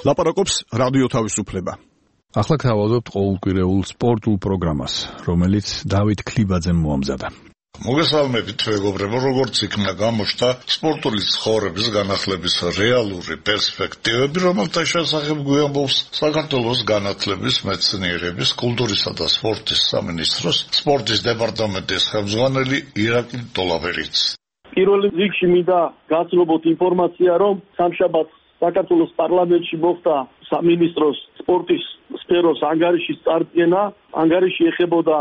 ლაპარაკობს რადიო თავისუფლება. ახლა გთავაზობთ ყოველკვირეულ სპორტულ პროგრამას, რომელიც დავით ქლიბაძემ მოამზადა. მოგესალმებით მეგობრებო, როგორც იქნა გამოჩნდა სპორტული ცხოვრების განახლების რეალური პერსპექტივები, რომელთა შესახებ გვიამბობს საქართველოს განათლების, მეცნიერების, კულტურისა და სპორტის სამინისტროს სპორტის დეპარტამენტის ხელმძღვანელი ირაკლი ტოლაბერიც. პირველ რიგში მინდა გაცნობოთ ინფორმაცია, რომ სამშაბათს საქართველოს პარლამენტში მოხდა სამინისტროს სპორტის სფეროს ანგარიშის წარდგენა. ანგარიში ეხებოდა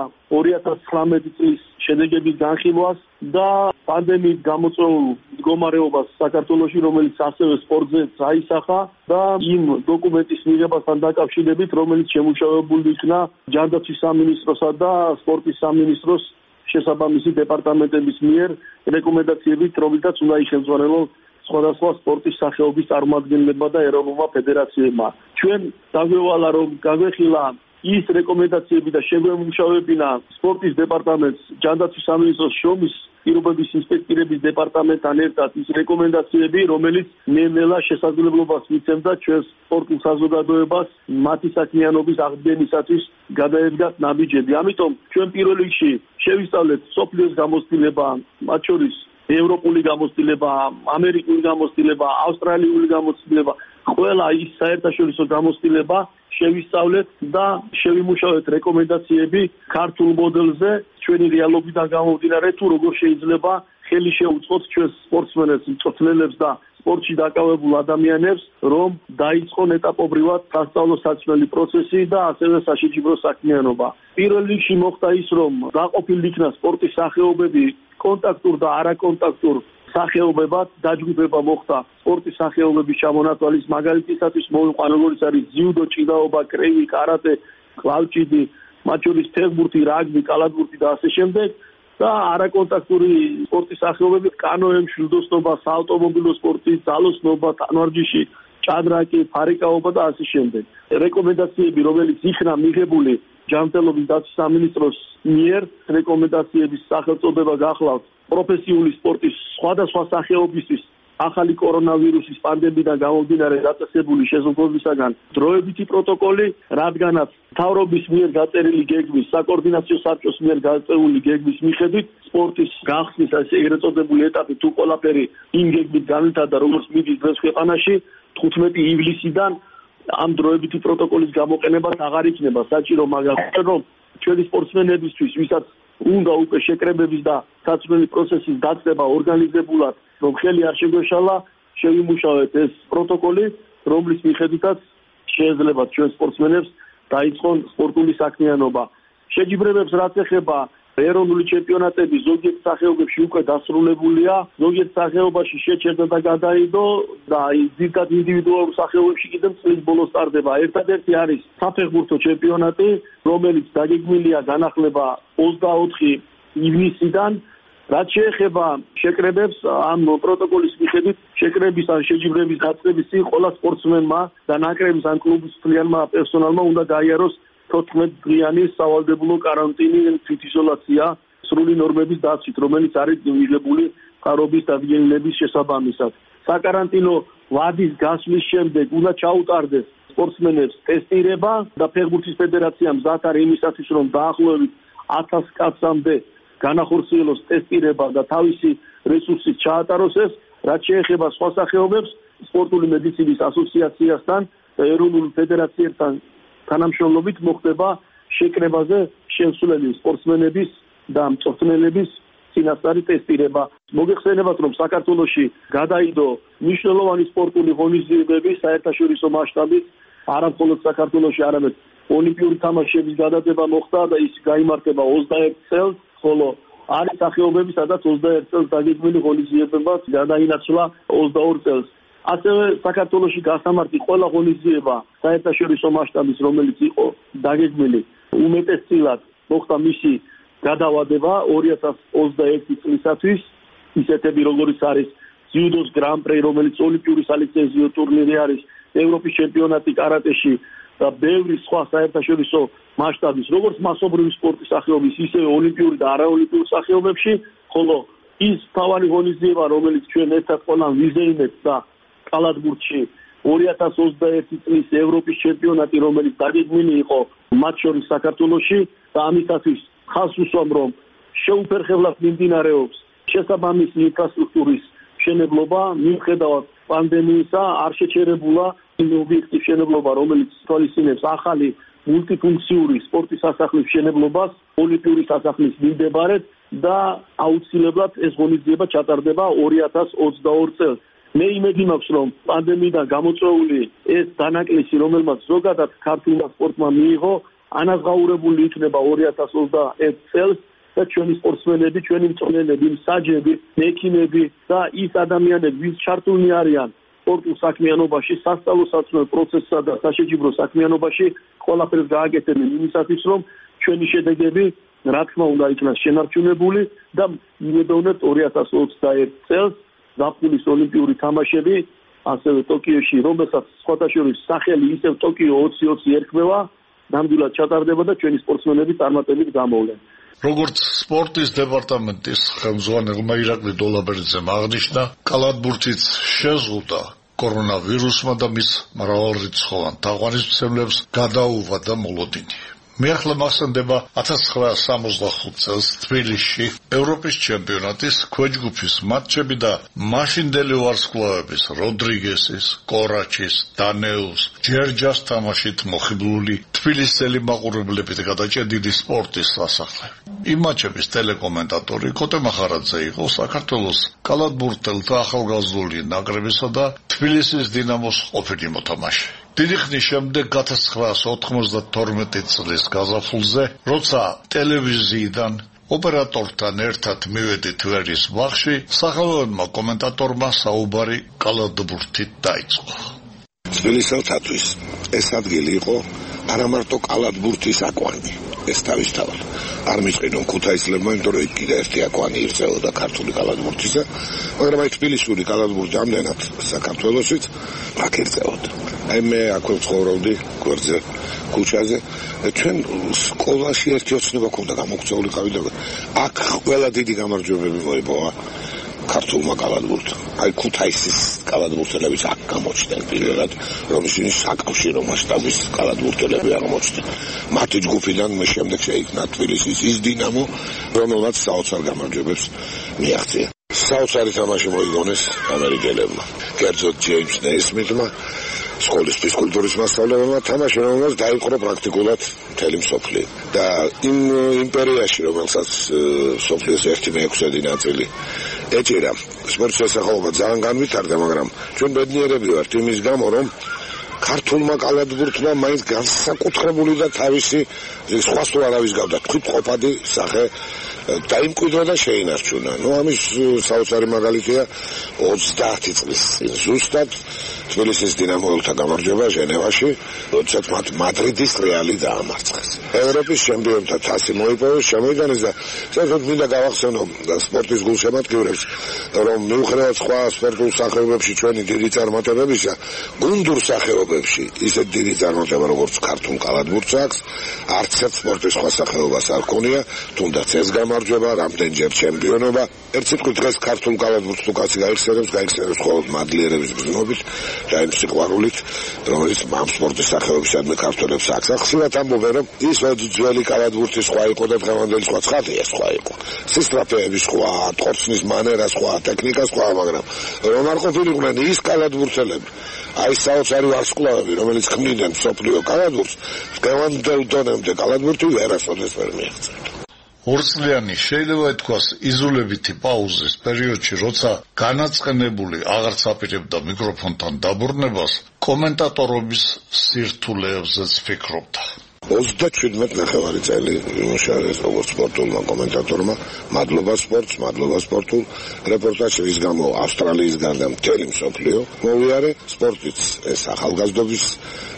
2019 წლის შედეგების განხილვას და პანდემიით გამოწვეულ მდგომარეობას საქართველოში, რომელიც ასევე სპორტზე აისახა და იმ დოკუმენტის მიღებასთან დაკავშირებით, რომელიც შემუშავებული იქნა ჯანდაცვის სამინისტროსა და სპორტის სამინისტროს შესაბამისი დეპარტამენტების მიერ რეკომენდაციებით, რომლითაც უნდა იხელმძღვანელონ სხვადასხვა სპორტის სახეობის წარმომადგენლებმა და ეროვნულმა ფედერაციებმა. ჩვენ დაგვევალა, რომ გაგვეხილა ის რეკომენდაციები და შეგვემუშავებინა სპორტის დეპარტამენტს ჯანდაცვის სამინისტროს შრომის პირობების ინსპექტირების დეპარტამენტთან ერთად ის რეკომენდაციები, რომელიც ნელ-ნელა შესაძლებლობას მიცემდა ჩვენს სპორტულ საზოგადოებას მათი საქმიანობის აღდგენისათვის გადაედგათ ნაბიჯები. ამიტომ ჩვენ პირველ რიგში შევისწავლეთ სოფლიოს გამოცდილება, მათ შორის ევროპული გამოცდილება, ამერიკული გამოცდილება, ავსტრალიული გამოცდილება, ყველა ის საერთაშორისო გამოცდილება შევისწავლეთ და შევიმუშავეთ რეკომენდაციები ქართულ მოდელზე, ჩვენი რეალობიდან გამომდინარე, თუ როგორ შეიძლება ხელი შეუწყოთ ჩვენს სპორტსმენებს, მწვრთნელებს და სპორტში დაკავებულ ადამიანებს, რომ დაიწყონ ეტაპობრივად სასწავლო-საცვლელი პროცესი და ასევე საშიჯიბრო საქმიანობა. პირველ რიგში მოხდა ის, რომ დაყოფილი იქნა სპორტის სახეობები კონტაქტურ და არაკონტაქტურ სახეობებად, დაჯგუფება მოხდა სპორტის სახეობების ჩამონათვალის, მაგალითისათვის მოვიყვან როგორც არის ძიუდო, ჭიდაობა, კრები, კარატე, კლავჭიდი, მათ შორის ფეხბურთი, რაგბი, კალათბურთი და ასე შემდეგ და არაკონტაქტური სპორტის სახეობები, კანოე, მშვილდოსნობა, საავტომობილო სპორტი, ძალოსნობა, ტანვარჯიში, ჭადრაკი, ფარიკაობა და ასე შემდეგ. რეკომენდაციები, რომელიც იქნა მიღებული ჯანმრთელობის დაცვის სამინისტროს მიერ, რეკომენდაციების სახელწოდება გახლავთ პროფესიული სპორტის სხვადასხვა სახეობისთვის ახალი კორონავირუსის პანდემიიდან გამომდინარე დაწესებული შეზღუდვებისაგან დროებითი პროტოკოლი, რადგანაც მთავრობის მიერ გაწერილი გეგმის, საკოორდინაციო საბჭოს მიერ გაწეული გეგმის მიხედვით სპორტის გახსნის ეგრეთ წოდებული ეტაპი თუ ყველაფერი იმ გეგმით განვითარდა, როგორც მიდის დღეს ქვეყანაში, 15 ივლისიდან ამ დროებითი პროტოკოლის გამოყენებას აღარ იქნება საჭირო, მაგრამ რომ ჩვენი სპორტსმენებისთვის, ვისაც უნდა უკვე შეკრებების და საცვლელი პროცესის დაწყება ორგანიზებულად, რომ ხელი არ შეგვეშალა, შევიმუშავეთ ეს პროტოკოლი, რომლის მიხედვითაც შეეძლებათ ჩვენ სპორტსმენებს დაიწყონ სპორტული საქმიანობა. შეჯიბრებებს რაც ეხება ეროვნული ჩემპიონატები ზოგიერთ სახეობებში უკვე დასრულებულია, ზოგიერთ სახეობაში შეჩერდა და გადაიდო და ძირითადად ინდივიდუალურ სახეობებში კიდევ წლის ბოლოს ტარდება. ერთადერთი არის საფეხბურთო ჩემპიონატი, რომელიც დაგეგმილია განახლება 24 ივნისიდან. რაც შეეხება შეკრებებს, ამ პროტოკოლის მიხედვით შეკრების ან შეჯიბრების დაწყების წინ ყველა სპორტსმენმა და ნაკრების ან კლუბის მთლიანმა პერსონალმა უნდა გაიაროს 14 დღიანი სავალდებულო კარანტინი, თვითიზოლაცია სრული ნორმების დაცვით, რომელიც არის მიღებული მთავრობის დადგენილების შესაბამისად. საკარანტინო ვადის გასვლის შემდეგ უნდა ჩაუტარდეს სპორტსმენებს ტესტირება და ფეხბურთის ფედერაცია მზად არის იმისათვის, რომ დაახლოებით 1000 კაცამდე განახორციელოს ტესტირება და თავისი რესურსით ჩაატაროს ეს. რაც შეეხება სხვა სახეობებს, სპორტული მედიცინის ასოციაციასთან და ეროვნულ ფედერაციებთან თანამშრომლობით მოხდება შეკრებაზე შესულელი სპორტსმენების და მწვრთნელების წინასწარი ტესტირება. მოგეხსენებათ, რომ საქართველოში გადაიდო მნიშვნელოვანი სპორტული ღონისძიებები საერთაშორისო მასშტაბით, არა მხოლოდ საქართველოში, არამედ ოლიმპიური თამაშების გადადება მოხდა და ის გაიმართება 21 წელს, ხოლო არის სახეობები, სადაც 21 წელს დაგეგმილი ღონისძიებებაც გადაინაცვლა 22 წელს. ასევე საქართველოში გასამართი ყველა ღონისძიება საერთაშორისო მასშტაბის, რომელიც იყო დაგეგმილი უმეტესწილად მოხდა მისი გადავადება 2021 წლისათვის, ისეთები როგორიც არის ძიუდოს გრან-პრი, რომელიც ოლიმპიური სალიცენზიო ტურნირი არის, ევროპის ჩემპიონატი კარატეში და ბევრი სხვა საერთაშორისო მასშტაბის, როგორც მასობრივი სპორტის სახეობის, ისე ოლიმპიური და არაოლიმპიური სახეობებში, ხოლო ის თავარი ღონისძიება, რომელიც ჩვენ ერთად ყველამ ვიზეიმეთ და კალათბურთში 2021 წლის ევროპის ჩემპიონატი, რომელიც დაგეგმილი იყო მათ შორის საქართველოში და ამისათვის ხალხს უსვამ, რომ შეუფერხებლად მიმდინარეობს შესაბამისი ინფრასტრუქტურის მშენებლობა, მიუხედავად პანდემიისა არ შეჩერებულა იმ ობიექტის მშენებლობა, რომელიც თვალისწინებს ახალი მულტიფუნქციური სპორტის სასახლის მშენებლობას ოლიმპიური სასახლის მიმდებარედ და აუცილებლად ეს ღონისძიება ჩატარდება 2022 წელს. მე იმედი მაქვს, რომ პანდემიიდან გამოწვეული ეს დანაკლისი, რომელმაც ზოგადად ქართულმა სპორტმა მიიღო, ანაზღაურებული იქნება 2021 წელს და ჩვენი სპორტსმენები, ჩვენი მწვრთნელები, მსაჯები, მექინები და ის ადამიანები, ვინც ჩართულნი არიან სპორტულ საქმიანობაში, სასწავლო-საცნო პროცესსა და საშეჯიბრო საქმიანობაში, ყველაფერს გააკეთებენ იმისათვის, რომ ჩვენი შედეგები, რა თქმა უნდა, იქნას შენარჩუნებული და იმედოვნებთ 2021 წელს ზაფხულის ოლიმპიური თამაშები, ასევე ტოკიოში, რომელსაც სხვათა შორის სახელი ისევ ტოკიო 2020 ერქმევა, ნამდვილად ჩატარდება და ჩვენი სპორტსმენები წარმატებით გამოვლენ. როგორც სპორტის დეპარტამენტის ხელმძღვანელმა ირაკლი დოლაბერიძემ აღნიშნა, კალათბურთიც შეზღუდა კორონავირუსმა და მის მრავალრიცხოვან თაყვანისმცემლებს გადაუვადა მოლოდინი. მიახლო მახსენდება 1965 წელს თბილისში ევროპის ჩემპიონატის ქვეჯგუფის მატჩები და მაშინდელი ვარსკვლავების როდრიგესის, კორაჩის, დანეუს, ჯერჯას თამაშით მოხიბლული თბილისელი მაყურებლებით გადაჭედილი სპორტის სასახლე. იმ მატჩების ტელეკომენტატორი კოტე მახარაძე იყო საქართველოს კალათბურთელთა ახალგაზრდული ნაკრებისა და თბილისის დინამოს ყოფილი მოთამაშე. დიდი ხნის შემდეგ 1992 წლის გაზაფხულზე, როცა ტელევიზიიდან ოპერატორთან ერთად მივედით ვერის ბაღში, სახელოვანმა კომენტატორმა საუბარი კალათბურთით დაიწყო. თბილისელთათვის ეს ადგილი იყო არამარტო კალათბურთის აკვანი. ეს თავისთავად არ მიწყინონ ქუთაისლებმა, იმიტომ რომ იქ კიდე ერთი აკვანი ირწეოდა ქართული კალათბურთისა, მაგრამ აი თბილისური კალათბურთი ამდენად საქართველოსიც აქ ირწეოდა. აი მე აქვე ვცხოვრობდი გვერდზე ქუჩაზე, ჩვენ სკოლაში ერთი ოცნება ქონდა გამოგწეული ყავით და აქ ყველა დიდი გამარჯვებები მოიპოვა ქართულმა კალათბურთმა. აი ქუთაისის კალათბურთელებიც აქ გამოჩნდნენ პირველად, რომ ისინი საკავშირო მასშტაბის კალათბურთელები აღმოჩნდნენ. მათი ჯგუფიდან მე შემდეგ შეიქმნა თბილისის ის დინამო, რომელმაც საოცარ გამარჯვებებს მიაღწია. საოცარი თამაში მოიგონეს ამერიკელებმა. კერძოდ ჯეიმს ნეისმითმა, სკოლის ფიზკულტურის მასწავლებელმა, თამაში რომელმაც დაიპყრო პრაქტიკულად მთელი მსოფლიო. და იმ იმპერიაში, რომელსაც მსოფლიოს 1/6 ნაწილი ეჭირა, სპორტის შესაძლებლობა ძალიან განვითარდა, მაგრამ ჩვენ ბედნიერები ვართ იმის გამო, რომ ქართულმა კალათბურთმა მაინც განსაკუთრებული და თავისი სხვა სულ არავის გავდა თვითყოფადი სახე დაიმკვიდრა და შეინარჩუნა. ამის საოცარი მაგალითია 30 წლის წინ ზუსტად თბილისის დინამოელთა გამარჯვება ჟენევაში, როდესაც მათ მადრიდის რეალი დაამარცხეს. ევროპის ჩემპიონთა თასი მოიპოვეს, შემოიტანეს და საერთოდ მინდა გავახსენო სპორტის გულშემატკივრებს, რომ მიუხედავად სხვა სპორტულ სახეობებში ჩვენი დიდი წარმატებებისა, გუნდურ სახეობებში ისეთ დიდი წარმატება როგორც ქართულ კალათბურთს აქვს, არც ერთ სპორტის სხვა სახეობას არ ქონია, თუნდაც ეს გამარჯვება, რამდენჯერ ჩემპიონობა. ერთ სიტყვით დღეს ქართულ კალათბურთს თუ კაცი გაიხსენებს მხოლოდ მადლიერების გზნობით და იმ სიყვარულით, რომელიც ამ სპორტის სახეობისადმი ქართველებს აქვს. ხშირად ამბობენ, რომ ის ძველი კალათბურთი სხვა იყო და დღევანდელი სხვა, ცხადია სხვა იყო. სისტრაფეები სხვა, ტორცნის მანერა სხვა, ტექნიკა სხვა, მაგრამ რომ არ ყოფილიყვნენ ის კალათბურთელები, აი საოცარი ვარსკვლავები, რომელიც ქმნიდნენ მსოფლიო კალათბურთს, დღევანდელ დონემდე კალათბურთი ვერასოდეს ვერ მიაღწევდა. ორწლიანი შეიძლება ითქვას იზოლებითი პაუზის პერიოდში, როცა განაწყენებული აღარც აპირებდა მიკროფონთან დაბრუნებას, კომენტატორობის სირთულეებზეც ფიქრობდა. 37 ნახევარი წელი იმუშავეს როგორც სპორტულმა კომენტატორმა, მადლობა სპორტს, მადლობა სპორტულ რეპორტაჟს, რის გამო ავსტრალიისგან და მთელი მსოფლიო მოვიარე. სპორტიც ეს ახალგაზრდობის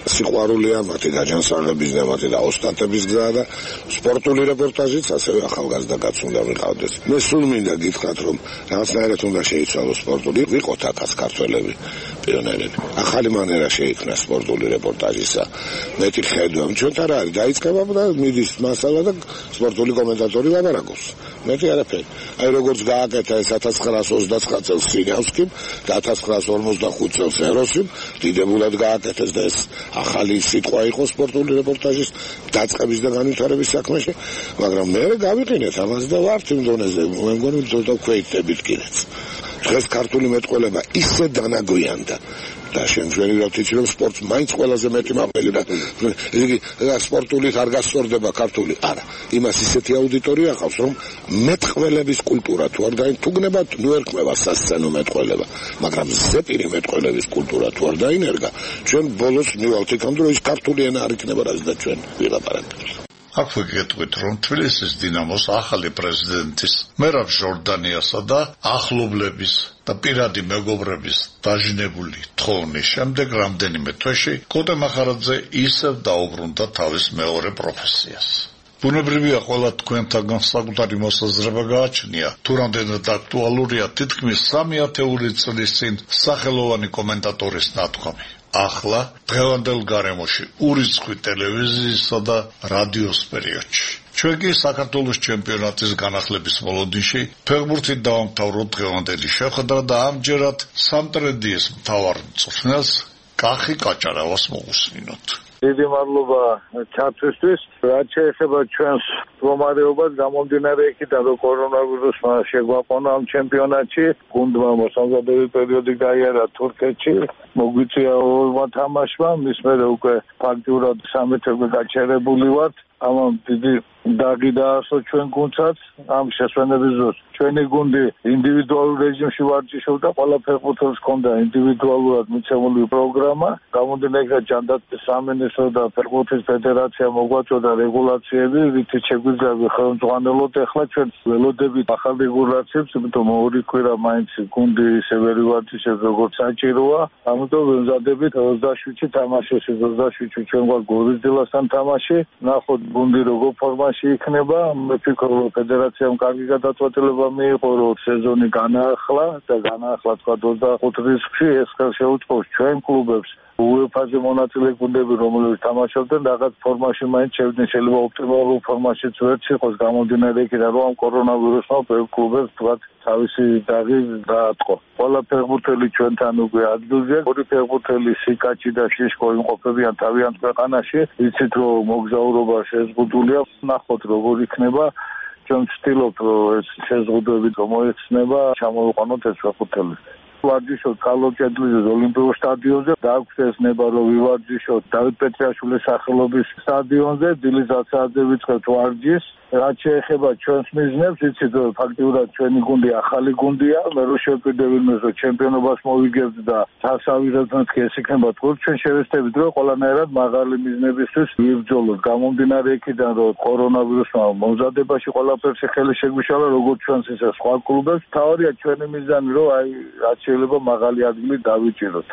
სიყვარულია, მათი გაჯანსაღების და მათი დაოსტატების გზაა და სპორტული რეპორტაჟიც ასევე ახალგაზრდა კაც უნდა მიყავდეს. მე სულ მინდა გითხრათ, რომ რაღაცნაირად უნდა შეიცვალოს სპორტული, ვიყოთ აქაც ქართველები პიონერები. ახალი მანერა შეიქმნა სპორტული რეპორტაჟისა. მეტი ხედვა, ჩვენთან რა არის, დაიწყება და მიდის მასალა და სპორტული კომენტატორი ლაპარაკობს. მეტი არაფერი. აი როგორც გააკეთა ეს 1929 წელს სინიავსკიმ და 1945 წელს ეროსიმ, დიდებულად გააკეთეს და ეს ახალი სიტყვა იყო სპორტული რეპორტაჟის დაწყების და განვითარების საქმეში, მაგრამ მე გავიყინეთ ამას და ვართ იმ დონეზე, მე მგონი რომ დავქვეითებით კიდეც. დღეს ქართული მეტყველება ისე დანაგვიანდა და შემდგარი რა თქმა უნდა სპორტს მაინც ყველაზე მეტი მაყველება. იგი სპორტულით არ გასწორდება ქართული. არა, იმას ისეთი აუდიტორია აქვს, რომ მეტყველების კულტურა თუ არ დაინერგა, ნუ ერქმევა სასცენო მეტყველება, მაგრამ ზეპირი მეტყველების კულტურა თუ არ დაინერგა, ჩვენ ბოლოს მივალთ იქამდე, რომ ის ქართული ენა არ იქნება, რაც და ჩვენ ვილაპარაკებთ. აქვე გეტყვით, რომ თბილისის დინამოს ახალი პრეზიდენტის მერაბ ჟორდანიასა და ახლობლების და პირადი მეგობრების დაჟინებული თხოვნის შემდეგ რამდენიმე თვეში კოტე მახარაძე ისევ დაუბრუნდა თავის მეორე პროფესიას. ბუნებრივია, ყველა თქვენთაგან საკუთარი მოსაზრება გააჩნია, თუ რამდენად აქტუალურია თითქმის 300 წლის წინ სახელოვანი კომენტატორის ნათქვამი. ახლა დღევანდელ გარემოში ურიცხვი ტელევიზიისა და რადიოს პერიოდში. ჩვენ კი საქართველოს ჩემპიონატის განახლების მოლოდინში ფეხბურთით დავამთავროთ დღევანდელი შეხვედრა და ამჯერად სამტრედიის მთავარ მწვრთნელს კახი კაჭარავას მოვუსმინოთ. დიდი მადლობა ჩართვისთვის. რაც შეეხება ჩვენს მდგომარეობას, გამომდინარე იქიდან, რომ კორონავირუსმა შეგვაყონა ამ ჩემპიონატში, გუნდმა მოსამზადებელი პერიოდი გაიარა თურქეთში, მოგვიწია ორმა თამაშმა, მის მერე უკვე ფაქტიურად 13 გაჩერებული ვართ. ამან დიდი დაღი დაასო ჩვენ გუნდსაც ამ შესვენების დროს. ჩვენი გუნდი ინდივიდუალურ რეჟიმში ვარჯიშობდა, ყველა ფეხბურთელს ჰქონდა ინდივიდუალურად მიცემული პროგრამა. გამომდინარე იქიდან, ჯანდაცვის სამინისტრო და ფეხბურთის ფედერაცია მოგვაწოდა რეგულაციები, რითიც შეგვიძლია ხელმძღვანელოთ. ახლა ჩვენ ველოდებით ახალ რეგულაციებს, იმიტომ ორი კვირა მაინც გუნდი ისე ვერ ვარჯიშებს, როგორც საჭიროა. ამიტომ ვემზადებით 27-ში თამაშის, 27-ში ჩვენ გვაქვს გორიზდილასთან თამაში. ნახოთ გუნდი როგორ ფორმაში იქნება. მე ვფიქრობ, რომ ფედერაციამ კარგი გადაწყვეტილება მიიღო, რომ სეზონი განაახლა და განაახლა თქვა 25 რიცხვში. ეს შეუწყობს ჩვენ კლუბებს UEFA-ზე მონაწილე გუნდები, რომლებიც თამაშობდნენ, რაღაც ფორმაში მაინც შევიდნენ. შეიძლება ოპტიმალურ ფორმაშიც ვერც იყოს, გამომდინარე იქიდან, რომ ამ კორონავირუსმა კლუბებს თქვა თავისი დაღი დაატყო. ყველა ფეხბურთელი ჩვენთან უკვე ადგილზეა. ორი ფეხბურთელი სიკაჩი და შიშკო იმყოფებიან თავიანთ ქვეყანაში. იცით, რომ მოგზაურობა შეზღუდულია. ნახოთ როგორ იქნება. ჩვენ ვცდილობთ, რომ ეს შეზღუდვები მოიხსნება, ჩამოვიყვანოთ ეს ფეხბურთელი. ვარჯიშობთ კალოჭედლის ოლიმპიურ სტადიონზე და აქვს ეს ნება, რომ ვივარჯიშოთ დავით პეტრიაშვილის სახელობის სტადიონზე. დილის 10-ზე ვიწყებთ ვარჯიშს. რაც შეეხება ჩვენს მიზნებს, იცით, რომ ფაქტიურად ჩვენი გუნდი ახალი გუნდია. მე რო შევკვირდები იმას, რომ ჩემპიონობას მოვიგებთ და დასავირებთ, ეს იქნება თქო, ჩვენ შევეცდებით, რომ ყველანაირად მაღალი მიზნებისთვის ვიბრძოლოთ. გამომდინარე იქიდან, რომ კორონავირუსმა მომზადებაში ყველაფერში ხელი შეგვიშალა, როგორც ჩვენს ისე სხვა კლუბებს. თავარია ჩვენი მიზანი, რომ აი რაც შეიძლება მაღალი ადგილი დავიჭიროთ.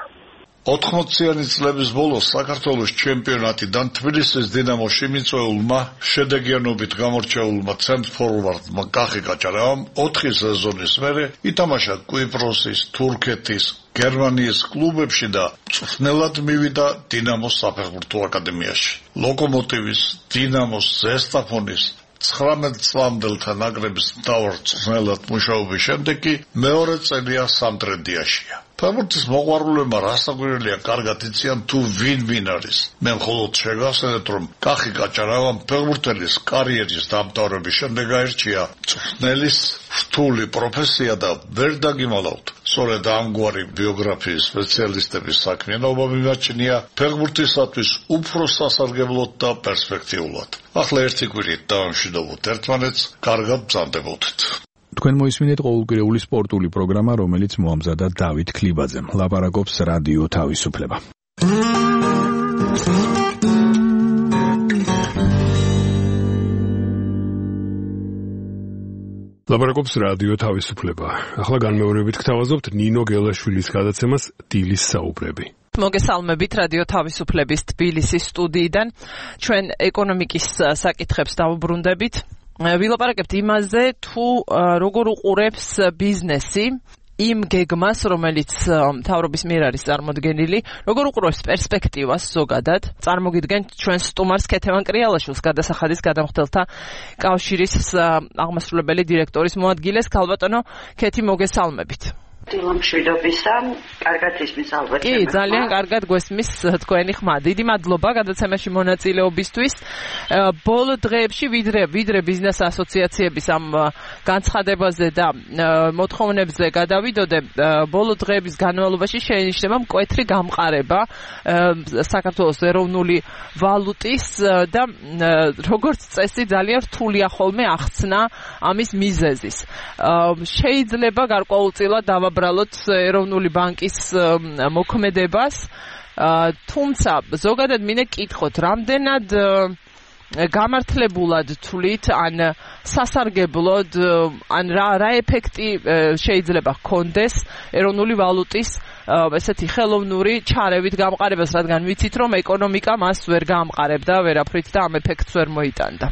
80-იანი წლების ბოლოს საქართველოს ჩემპიონატიდან თბილისის დინამოში მიწვეულმა შედეგიანობით გამორჩეულმა ცენტრ-ფორვარდმა კახი კაჭარავამ 4 სეზონის მერე ითამაშა კვიპროსის, თურქეთის, გერმანიის კლუბებში და მწვრთნელად მივიდა დინამოს საფეხბურთო აკადემიაში. ლოკომოტივის, დინამოს, ზესტაფონის 19 წლამდელთა ნაკრების მთავარ მწვრთნელად მუშაობის შემდეგ კი მეორე წელია სამტრედიაშია. ფეხბურთის მოყვარულებმა რასაკვირველია კარგად იციან თუ ვინ არის. მე მხოლოდ შეგახსენებთ, რომ კახი კაჭარავამ ფეხბურთელის კარიერის დამთავრების შემდეგ აირჩია მწვრთნელის რთული პროფესია და ვერ დაგიმალავთ. სწორედ ამგვარი ბიოგრაფიის სპეციალისტების საქმიანობა მიმაჩნია ფეხბურთისათვის უფრო სასარგებლოდ და პერსპექტიულად. ახლა ერთი კვირით დავამშვიდობოთ ერთმანეთს, კარგად ბრძანდებოდეთ. თქვენ მოისმინეთ ყოველკვირეული სპორტული პროგრამა, რომელიც მოამზადა დავით ქლიბაძემ. ლაპარაკობს რადიო თავისუფლება. ლაპარაკობს რადიო თავისუფლება. ახლა განმეორებით გთავაზობთ ნინო გელაშვილის გადაცემას დილის საუბრები. მოგესალმებით რადიო თავისუფლების თბილისის სტუდიიდან. ჩვენ ეკონომიკის საკითხებს დავუბრუნდებით. ვილაპარაკებთ იმაზე, თუ როგორ უყურებს ბიზნესი იმ გეგმას, რომელიც მთავრობის მიერ არის წარმოდგენილი, როგორ უყურებს პერსპექტივას ზოგადად. წარმოგიდგენთ ჩვენ სტუმარს ქეთევან კრიალაშვილს, გადასახადის გადამხდელთა კავშირის აღმასრულებელი დირექტორის მოადგილეს. ქალბატონო ქეთი, მოგესალმებით. დილამშვიდობისა, კარგად ისმის ალბათ. კი, ძალიან კარგად გვესმის თქვენი ხმა. დიდი მადლობა გადაცემაში მონაწილეობისთვის. ბოლო დღეებში ვიდრე ბიზნეს ასოციაციების ამ განცხადებაზე და მოთხოვნებზე გადავიდოდე, ბოლო დღეების განმავლობაში შეინიშნება მკვეთრი გამყარება საქართველოს ეროვნული ვალუტის და როგორც წესი ძალიან რთულია ხოლმე ახსნა ამის მიზეზის. შეიძლება გარკვეულწილად დავაბრალოთ ეროვნული ბანკის მოქმედებას, თუმცა ზოგადად მინდა კითხოთ, რამდენად გამართლებულად თვლით, ან სასარგებლოდ, ან რა ეფექტი შეიძლება ჰქონდეს ეროვნული ვალუტის ესეთი ხელოვნური ჩარევით გამყარებას, რადგან ვიცით, რომ ეკონომიკა მას ვერ გაამყარებდა ვერაფრით და ამ ეფექტს ვერ მოიტანდა.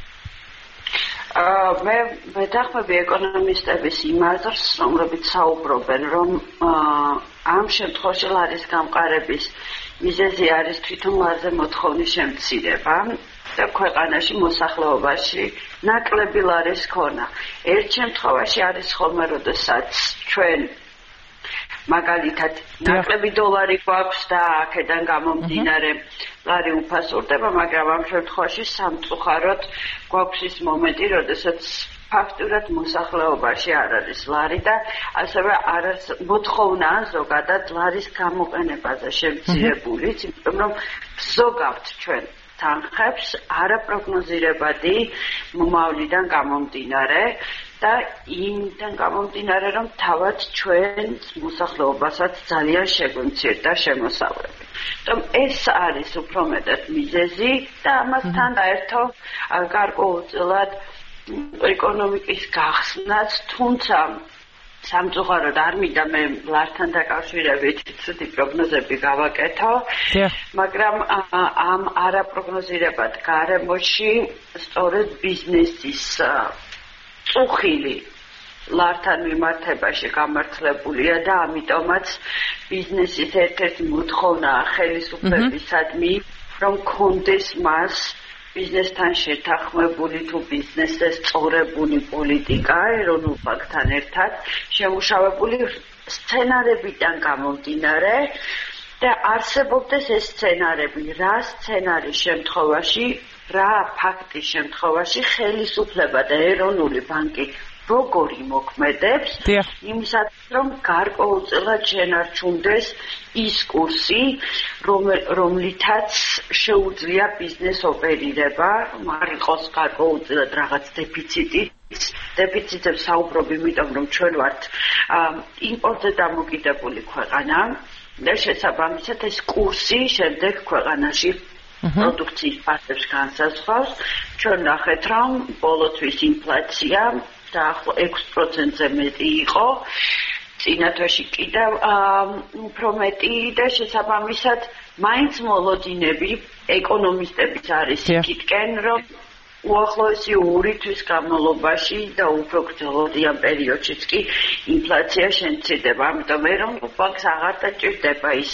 მე ვეთანხმები ეკონომისტების იმ აზრს, რომლებიც საუბრობენ, რომ ამ შემთხვევაში ლარის გამყარების მიზეზი არის თვითონ ლარზე მოთხოვნის შემცირება და ქვეყანაში მოსახლეობაში ნაკლები ლარის ქონა. ერთ შემთხვევაში არის ხოლმე, როდესაც ჩვენ მაგალითად ნაკლები დოლარი გვაქვს და აქედან გამომდინარე ლარი უფასურდება, მაგრამ ამ შემთხვევაში სამწუხაროდ გვაქვს ის მომენტი, როდესაც ფაქტურად მოსახლეობაში არ არის ლარი და ასევე არ არის მოთხოვნა ზოგადად ლარის გამოყენებაზე შემცირებული, იმიტომ რომ ზოგავთ ჩვენ თანხებს არაპროგნოზირებადი მომავლიდან გამომდინარე და იმიდან გამომდინარე, რომ თავად ჩვენ მოსახლეობასაც ძალიან შეგვიმცირდა შემოსავლები. Tom ეს არის უფრო მეტად მიზეზი და ამასთან ერთო გარკვეულწილად ეკონომიკის გახსნაც, თუმცა სამწუხაროდ არ მინდა მე ლართან დაკავშირებით ცუდი პროგნოზები გავაკეთო, მაგრამ ამ არაპროგნოზირებად გარემოში სწორედ ბიზნესის წუხილი ლართან მიმართებაში გამართლებულია და ამიტომაც ბიზნესის ერთ-ერთი მოთხოვნაა ხელისუფლებისადმი, რომ კონდეს მას ბიზნესთან შეთანხმებული თუ ბიზნესზე სწორებული პოლიტიკა ეროვნულ ბანკთან ერთად შემუშავებული სცენარებიდან გამომდინარე და არსებობდეს ეს სცენარები, რა სცენარის შემთხვევაში, რა ფაქტის შემთხვევაში ხელისუფლება და ეროვნული ბანკი როგორ იმოქმედებს, იმისათვის რომ გარკვეულწილად შენარჩუნდეს ის კურსი, რომლითაც შეუძლია ბიზნეს ოპერირება, არ იყოს გარკვეულწილად რაღაც დეფიციტებს საუბრობ, იმიტომ რომ ჩვენ ვართ იმპორტზე დამოკიდებული ქვეყანა და შესაბამისად ეს კურსი შემდეგ ქვეყანაში პროდუქციის ფასებს განსაზღვრავს. ჩვენ ნახეთ, რომ ბოლო თვის ინფლაცია დაახლოებით 6%-ზე მეტი იყო, წინა თვეში კიდევ უფრო მეტი და შესაბამისად მაინც მოლოდინები ეკონომისტების არის იქითკენ, რომ უახლოესი 2 თვის განმავლობაში და უფრო გრძელვადიან პერიოდშიც კი ინფლაცია შემცირდება. ამიტომ ეროვნულ ბანკს აღარ დაჭირდება ის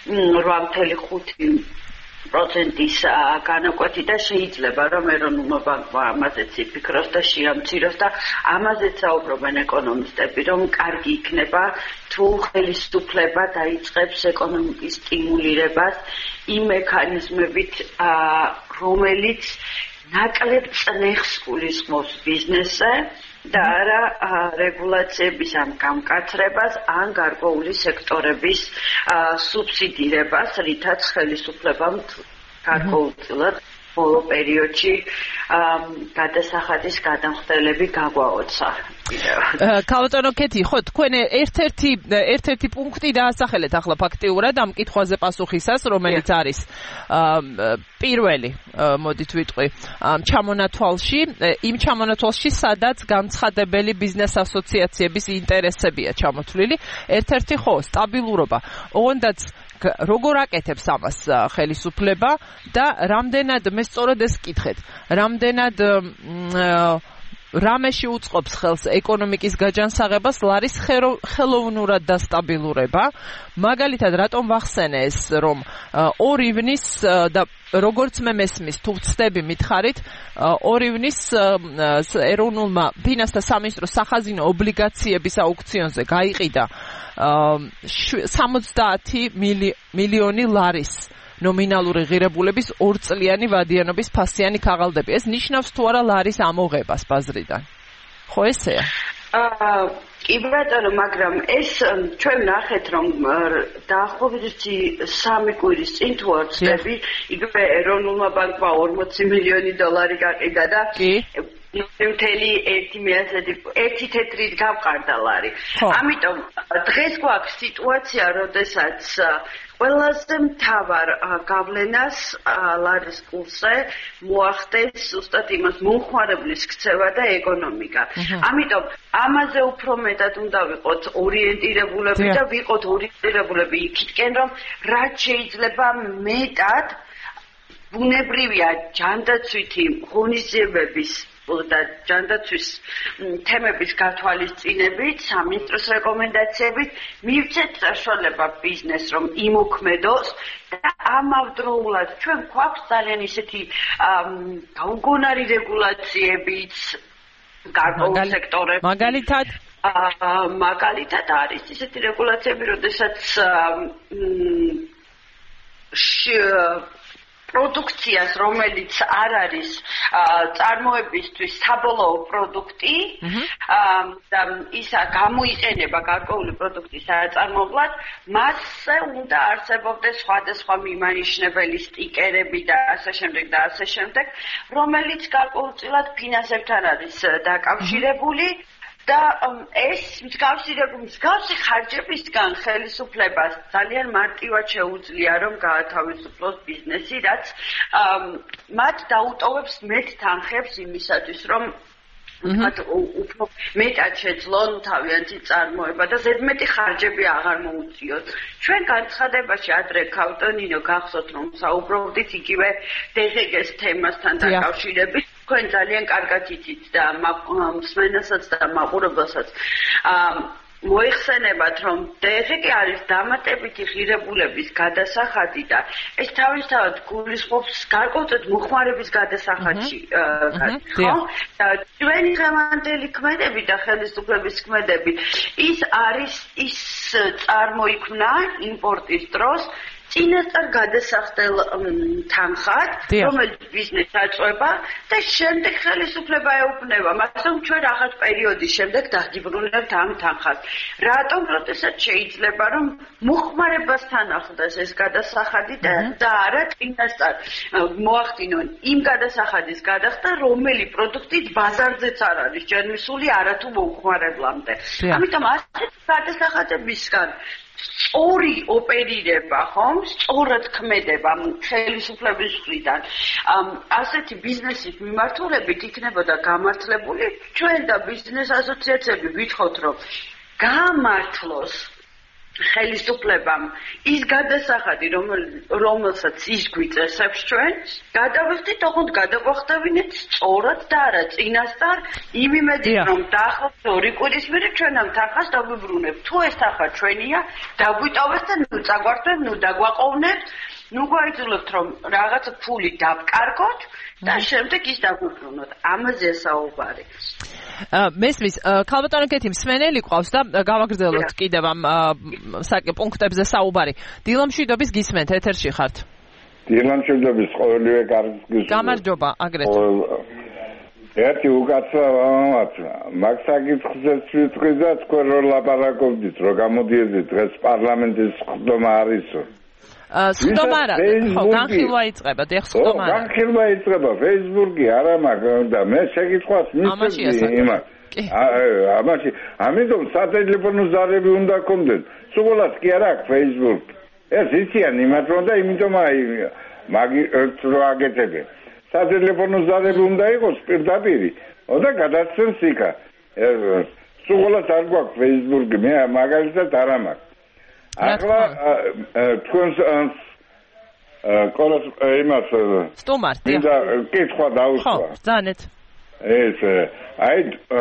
8.5%-ის განაკვეთი და შეიძლება რომ ეროვნულმა ბანკმა ამაზეც იფიქროს და შეამციროს და ამაზეც საუბრობენ ეკონომისტები, რომ კარგი იქნება თუ ხელისუფლება დაიწყებს ეკონომიკის სტიმულირებას იმ მექანიზმებით, რომელიც ნაკლებ წნეხს გულისხმობს ბიზნესზე და არა რეგულაციების ამ გამკაცრებას ან გარკვეული სექტორების სუბსიდირებას, რითაც ხელისუფლებამ გარკვეულწილად ბოლო პერიოდში გადასახადის გადამხდელები გაგვაოცა. ქალბატონო კეთი, ხო, თქვენ ერთ-ერთი პუნქტი დაასახელეთ ახლა ფაქტიურად ამ კითხვაზე პასუხისას, რომელიც არის პირველი, მოდით ვიტყვი, იმ ჩამონათვალში, სადაც განცხადებელი ბიზნეს ასოციაციების ინტერესებია ჩამოთვლილი, ერთ-ერთი ხო, სტაბილურობა. ოღონდაც როგორ აკეთებს ამას ხელისუფლება და რამდენად მე სწორად ეს ვკითხეთ, რამდენად რამეში უწყობს ხელს ეკონომიკის გაჯანსაღებას ლარის ხელოვნურად დასტაბილურება, მაგალითად რატომ ვახსენე ეს, რომ 2 ივნის და როგორც მე მესმის, თუ ვცდები მითხარით, 2 ივნის ეროვნულმა ფინანსთა სამინისტროს სახაზინო ობლიგაციების აუქციონზე გაიყიდა 70 მილიონი ლარის ნომინალური ღირებულების 2 წლიანი ვადიანობის ფასიანი ქაღალდები. ეს ნიშნავს თუ არა ლარის ამოღებას ბაზრიდან. ხო ესეა? კი ბატონო, მაგრამ ეს ჩვენ ნახეთ, რომ დაახლოებით 3 კვირის წინ თუ არ ვცდები, იგივე ეროვნულმა ბანკმა 40 მილიონი დოლარი გაყიდა და მთელი ერთი თეთრით გავყარდა ლარი. ამიტომ დღეს გვაქვს სიტუაცია, როდესაც ყველაზე მთავარ გავლენას ლარის კურსზე მოახდენს ზუსტად იმას მომხმარებლის ქცევა და ეკონომიკა. ამიტომ ამაზე უფრო მეტად უნდა ვიყოთ ორიენტირებულები და ვიყოთ ორიენტირებულები იქითკენ, რომ რაც შეიძლება მეტად ბუნებრივია ჯანდაცვითი ღონისძიებების და ჯანდაცვის თემების გათვალისწინებით, სამინისტროს რეკომენდაციებით მივცეთ საშუალება ბიზნესს, რომ იმოქმედოს და ამავდროულად ჩვენ გვაქვს ძალიან ისეთი გაუგონარი რეგულაციებიც გარკვეულ სექტორებში. მაგალითად არის ისეთი რეგულაციები, როდესაც პროდუქციას, რომელიც არ არის წარმოებისთვის საბოლოო პროდუქტი და ისა გამოიყენება გარკვეული პროდუქტის აწარმოებლად, მასზე უნდა არსებობდეს სხვადასხვა მიმანიშნებელი სტიკერები და ასე შემდეგ, რომელიც გარკვეულწილად ფინანსებთან არის დაკავშირებული. და ეს მსგავსი ხარჯებისგან ხელისუფლებას ძალიან მარტივად შეუძლია, რომ გაათავისუფლოს ბიზნესი, რაც მათ დაუტოვებს მეტ თანხებს იმისათვის, რომ უფრო მეტად შეძლონ თავიანთი წარმოება და ზედმეტი ხარჯები აღარ მოუწიოთ. ჩვენ განცხადებაში ადრე ქავტონინო გახსოვთ, რომ საუბრობდით იგივე DGG-ს თემასთან დაკავშირებით. თქვენ ძალიან კარგად იცით და მსმენელსაც და მაყურებელსაც მოიხსენებათ, რომ DGG არის დამატებითი ღირებულების გადასახადი და ეს თავისთავად გულისხმობს გარკვეულწილად მოხმარების გადასახადში. ხო? ჩვენი დღევანდელი ქმედები და ხელისუფლების ქმედები ის არის ის წარმოიქმნა იმპორტის დროს წინასწარ გადასახდელ თანხად, რომელიც ბიზნესს აწვება და შემდეგ ხელისუფლება ეუბნება მას, რომ ჩვენ რაღაც პერიოდის შემდეგ დაგიბრუნებთ ამ თანხას. რატომ? როდესაც შეიძლება, რომ მოხმარებასთან ახლდეს ეს გადასახადი და არა წინასწარ მოახდინონ იმ გადასახადის გადახდა, რომელი პროდუქტით ბაზარზეც არ არის ჯერმისული არათუ მომხმარებლამდე. ამიტომ ასეთი გადასახადებისგან სწორი ოპერირება, ხომ? სწორად ქმედება ხელისუფლების მხრიდან. ასეთი ბიზნესის მიმართულებით იქნებოდა გამართლებული. ჩვენ და ბიზნეს ასოციაციები ვითხოვთ, რომ გამართლოს ხელისუფლებამ ის გადასახადი, რომელსაც ის გვიწესებს ჩვენ, გადავიხდით, ოღონდ გადაგვახტევინეთ სწორად და არა წინასწარ, იმ იმედით, რომ დაახლოებით 2 კვირის მერე ჩვენ ამ თანხას დავიბრუნებთ. თუ ეს თანხა ჩვენია, დაგვიტოვეთ და ნუ წაგვართვეთ, ნუ დაგვაყოვნებთ, ნუ გვაიძულებთ, რომ რაღაც ფული დავკარგოთ და შემდეგ ის დაგვიბრუნოთ. ამაზეა საუბარი. მესმის, ქალბატონო კეთი მსმენელი ყავს და გავაგრძელოთ კიდევ ამ პუნქტებზე საუბარი. დილამშვიდობის გისმენთ, ეთერში ხართ. დილამშვიდობის ყოველივე კარგს გისმენთ. გამარჯობა, აგრეთვე. ერთი უკაცრავ მაგ საკითხზეც ვიტყვი და თქვენ რო ლაპარაკობდით, რომ გამოდიედით დღეს პარლამენტის ხდომა არისო. სხდომა არა, ხო, განხილვა იწყება, დიახ, სხდომა არა. განხილვა იწყება, Facebook-ი არა მაგ და მე შეკითხვას მისცემდი იმას. ამაში ამიტომ სატელეფონო ზარები უნდა გქონდეს. სულაც კი არა აქვს Facebook. ეს იციან იმათ რომ და იმიტომ მაგი რო აგეთებენ. სატელეფონო ზარები უნდა იყოს პირდაპირ. და გადასცემს იქა. სულაც არ გვაქვს Facebook-ი, მე მაგალითად არ მაქვს. ახლა თქვენს კოლოს იმას სტუმარს და კითხვა დაუსვა. ხო, ბრძანეთ. ეს აი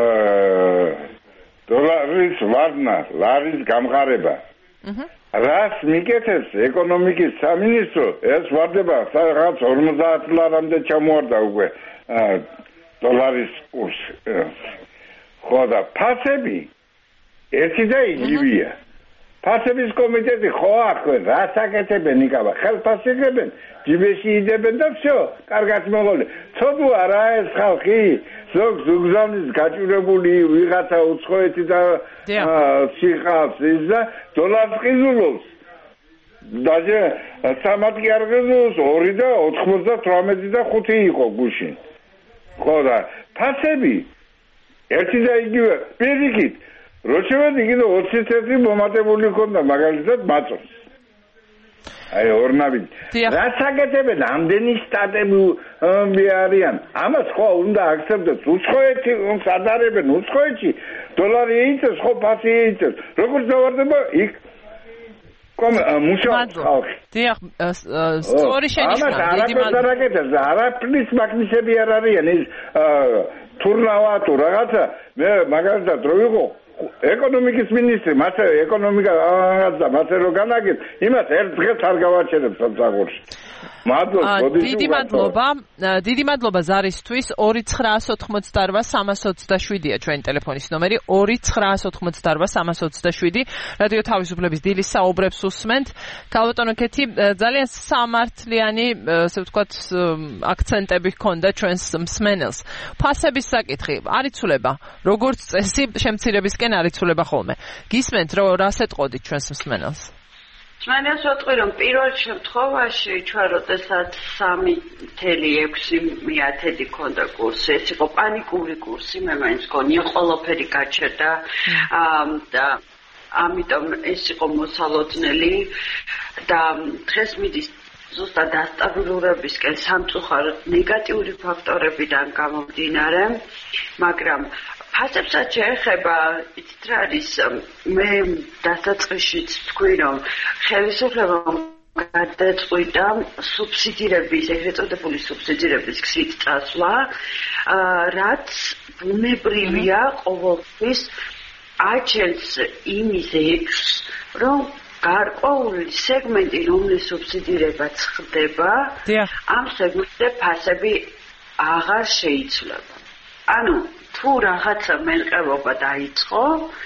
დოლარის ვარდნა, ლარის გამყარება. რას მიკეთებს ეკონომიკის სამინისტრო, ეს ვარდება რაღაც 50 ლარამდე ჩამოვარდა უკვე დოლარის კურსი. ხო და ფასები ერთი და იგივეა. ფასების კომიტეტი ხო ახვენ, რას აკეთებენ იქავა, ხელფასებენ, ჯიბეში იდებენ და всё, კარგად მოგონე. ცოდუ არა ეს ხალხი, ზოგზამის გაჭირებული ვიღაცა უცხოეთი და სიყავს ის და დოლარს ყიზულობს. დაჟე 3 კი არ ყიზულობს, 2 და 98 და 5 იყო გუშინ. ხო და ფასები ერთი და იგივე პირიქით როჩევედი კიდე 21 მომატებული ქონდა მაგალითად მაწოს. აი ორნავით. რაც აკეთებენ ამდენი სტატები არიან. ამას ხო უნდა აქცევდეს უცხოეთი სადარებენ უცხოეთში დოლარი იწევს ხო ფასი იწევს. როგორც დავარდება იქ მუშაობს ხალხი. დიახ, სწორი შენიშვნა. დიდი მადლობა. არაფრის მაგნისები არ არიან ის თურნავა თუ რაღაცა მე მაგალითად რო ვიყო ეკონომიკის მინისტრი, მასე ეკონომიკა და მასე რო განაგეთ, იმას ერთ დღეს არ გავაჩერებ სამსახურში. დიდი მადლობა ზარისთვის. 2988327-ია ჩვენი ტელეფონის ნომერი. 2988327. რადიო თავისუფლების დილის საუბრებს უსმენთ. ქალბატონო კეთი, ძალიან სამართლიანი, ასე ვთქვათ, აქცენტები ჰქონდა ჩვენს მსმენელს. ფასების საკითხი არ იცვლება, როგორც წესი შემცირებისკენ არ იცვლება ხოლმე. გისმენთ, რომ რას ეტყოდით ჩვენს მსმენელს? მსმენელს ვეტყვი, რომ პირველ შემთხვევაში ჩვენ როდესაც 3.6 ქონდა კურსი, ეს იყო პანიკური კურსი, მე მაინც გონია ყველაფერი გაჩერდა და ამიტომ ეს იყო მოსალოდნელი და დღეს მიდის ზუსტად დასტაბილურებისკენ სამწუხაროდ ნეგატიური ფაქტორებიდან გამომდინარე, მაგრამ ფასებსაც შეეხება, იცით რა არის, მე დასაწყისშიც თქვი, რომ ხელისუფლებამ გადაწყვიტა სუბსიდირების, ეგრეთ წოდებული სუბსიდირების გზით წასვლა, რაც ბუნებრივია ყოველთვის აჩენს იმის ეჭვს, რომ გარკვეული სეგმენტი, რომლის სუბსიდირებაც ხდება, ამ სეგმენტზე ფასები აღარ შეიცვლება. ანუ თუ რაღაცა მერყევობა დაიწყო,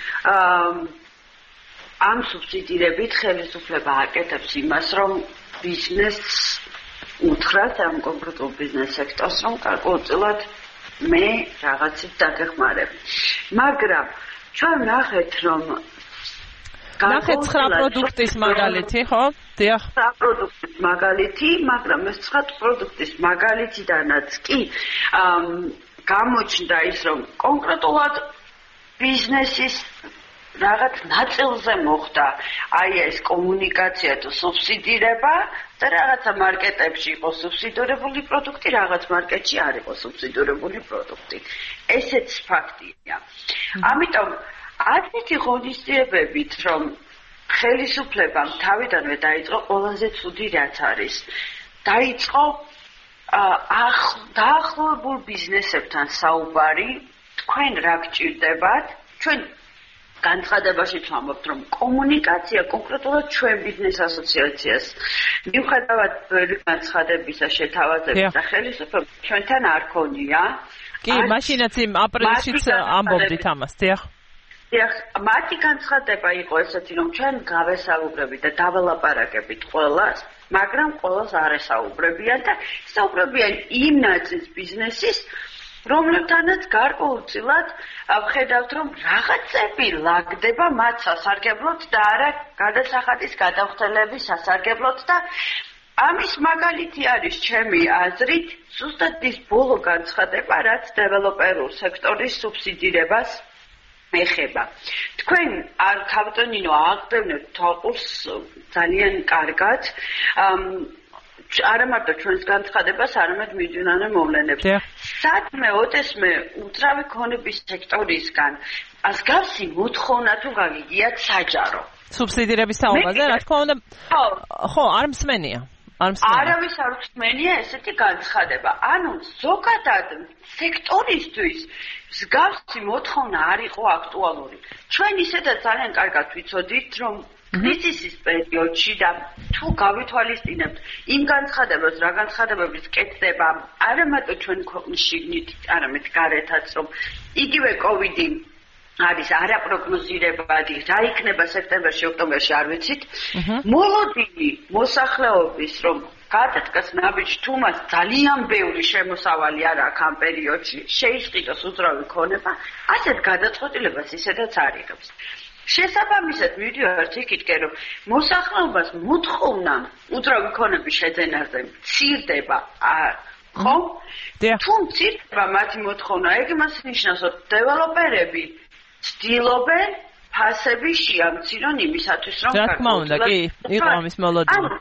ამ სუბსიდირებით ხელისუფლება აკეთებს იმას, რომ ბიზნესს უთხრას ამ კონკრეტულ ბიზნეს სექტორს, რომ გარკვეულწილად მე რაღაცით დაგეხმარებ. მაგრამ ჩვენ ნახეთ, რომ ნახეთ 9 პროდუქტის მაგალითი, ხო? დიახ. 9 პროდუქტის მაგალითი, მაგრამ ეს 9 პროდუქტის მაგალითიდანაც კი გამოჩნდა ის, რომ კონკრეტულად ბიზნესის რაღაც ნაწილზე მოხდა აი ეს კომუნიკაცია თუ სუბსიდირება და რაღაცა მარკეტებში იყო სუბსიდირებული პროდუქტი, რაღაც მარკეტში არ იყო სუბსიდირებული პროდუქტი. ესეც ფაქტია. ამიტომ ასეთი ღონისძიებებით, რომ ხელისუფლებამ თავიდანვე დაიწყო ყველაზე ცუდი რაც არის. დაიწყო დაახლოებულ ბიზნესებთან საუბარი, თქვენ რა გჭირდებათ? ჩვენ განცხადებაშიც ვამბობთ, რომ კომუნიკაცია კონკრეტულად ჩვენ ბიზნეს ასოციაციას მიუხედავად ბევრი განცხადებისა შეთავაზების და ხელისუფლება ჩვენთან არ ქონია. კი, მაშინაც იმ აპრილშიც ამბობდით ამას, დიახ. მათი განცხადება იყო ესეთი, რომ ჩვენ გავესაუბრებით და დაველაპარაკებით ყველას, მაგრამ ყველას არ ესაუბრებიან და საუბრებიან იმ ნაწილს ბიზნესის, რომლებთანაც გარკვეულწილად ვხედავთ, რომ რაღაცები ლაგდება მათ სასარგებლოდ და არა გადასახადის გადახდელების სასარგებლოდ და ამის მაგალითი არის ჩემი აზრით ზუსტად ის ბოლო განცხადება, რაც დეველოპერულ სექტორის სუბსიდირებას ეხება. თქვენ არ ქავტონინო აღწევთ თვალყურს ძალიან კარგად. არა მარტო ჩვენს განცხადებას, არამედ მიდივნანე მოვლენებს. სადმე ოდესმე უძრავი ქონების სექტორისგან ასგავსი მოთხოვნა თუ გაგიგიათ საჯარო. სუბსიდირების საუბარზე, რა თქმა უნდა. ხო, არ მსმენია. არავის არ მსმენია ესეთი განცხადება. ანუ ზოგადად სექტორისთვის მსგავსი მოთხოვნა არ იყო აქტუალური. ჩვენ ისედაც ძალიან კარგად ვიცოდით, რომ კრიზისის პერიოდში და თუ გავითვალისწინებთ იმ განცხადებას, რა განცხადებებიც კეთდება, არა მარტო ჩვენ ქვეყნის შიგნით, არამედ გარეთაც, რომ იგივე კოვიდი არის არაპროგნოზირებადი, რა იქნება სექტემბერში, ოქტომბერში არ ვიცით. მოლოდინი მოსახლეობის, რომ გადადგას ნაბიჯ თუ მას ძალიან ბევრი შემოსავალი არ აქვს ამ პერიოდში, შეისყიდოს უძრავი ქონება, ასეთ გადაწყვეტილებას ისედაც არ იღებს. შესაბამისად მივიდივართ იქითკენ, რომ მოსახლეობას მოთხოვნა უძრავი ქონების შეძენაზე მცირდება, ხო? თუ მცირდება მათი მოთხოვნა, ეგ იმას ნიშნავს, რომ დეველოპერები ცდილობენ ფასები შეამცირონ იმისათვის, რომ რა თქმა უნდა, კი, იყო ამის მოლოდინი. ანუ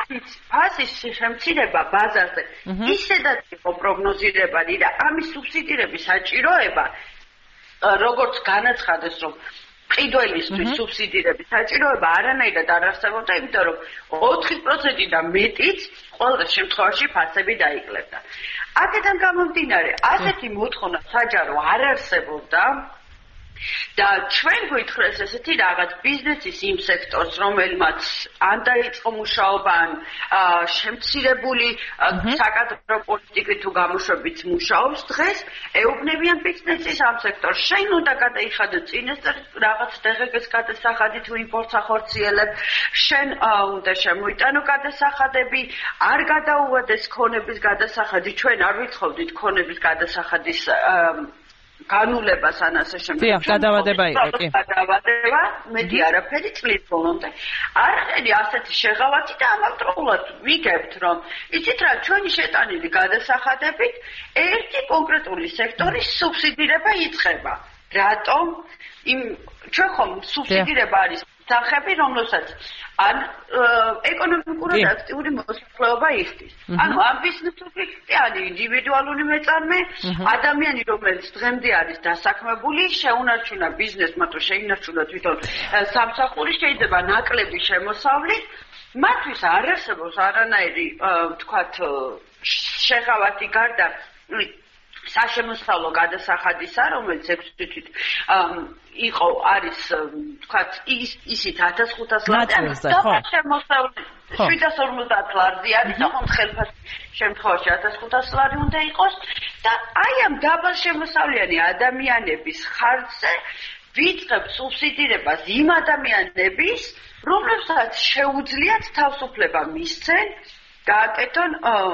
ფასის შემცირება ბაზარზე ისედაც იყო პროგნოზირებადი და ამის სუბსიდირების საჭიროება, როგორც განაცხადეს, რომ ყიდველისთვის სუბსიდირების საჭიროება არანაირად არ არსებობდა, იმიტომ რომ 4% და მეტიც ყველა შემთხვევაში ფასები დაიკლებდა. აქედან გამომდინარე, ასეთი მოთხოვნა საჯარო არ არსებობდა. და ჩვენ გვითხრეს ესეთი რაღაც ბიზნესის იმ სექტორს, რომელმაც ან დაიწყო მუშაობა, ან შემცირებული საკადრო პოლიტიკით თუ გამოშვებით მუშაობს დღეს, ეუბნებიან ბიზნესის ამ სექტორს. შენ უნდა გადაიხადო წინასწარ რაღაც დღეგეს გადასახადი თუ იმპორტს ახორციელებ, შენ უნდა შემოიტანო გადასახადები, არ გადაუვადეს ქონების გადასახადი, ჩვენ არ ვიცხოვდით ქონების გადასახადის განულებას ან ასე შემდეგ. გადავადება იყო, კი. გადავადება, მეტი არაფერი წლის ბოლომდე. არ არის ასეთი შეღავათი და ამავდროულად ვიგებთ, რომ იცით რა, ჩვენი შეტანილი გადასახადებით ერთი კონკრეტული სექტორის სუბსიდირება იწყება. რატომ? ჩვენ ხომ სუბსიდირება არის სახები, რომელსაც ან ეკონომიკურად აქტიური მოსახლეობა იხდის. ანუ ამ ბიზნეს სუბიექტი ან ინდივიდუალური მეწარმე, ადამიანი, რომელიც დღემდე არის დასაქმებული, შეუნარჩუნა ბიზნესს, მაგრამ შეინარჩუნა თვითონ სამსახური, შეიძლება ნაკლები შემოსავლით, მათთვის არ არსებობს არანაირი, ვთქვათ, შეღავათი გარდა საშემოსავლო გადასახადისა, რომელიც 6 თვით იყო არის, ვთქვათ, ისიც 1500 ლარი, ან შემოსავლო 750 ლარი არის, თუმცა ხელფასი შემთხვევაში 1500 ლარი უნდა იყოს და აი ამ დაბალ შემოსავლიანი ადამიანების ხარჯზე ვიწყებ სუბსიდირებას იმ ადამიანების, რომლებსაც შეუძლიათ თავისუფლება მისცენ გააკეთონ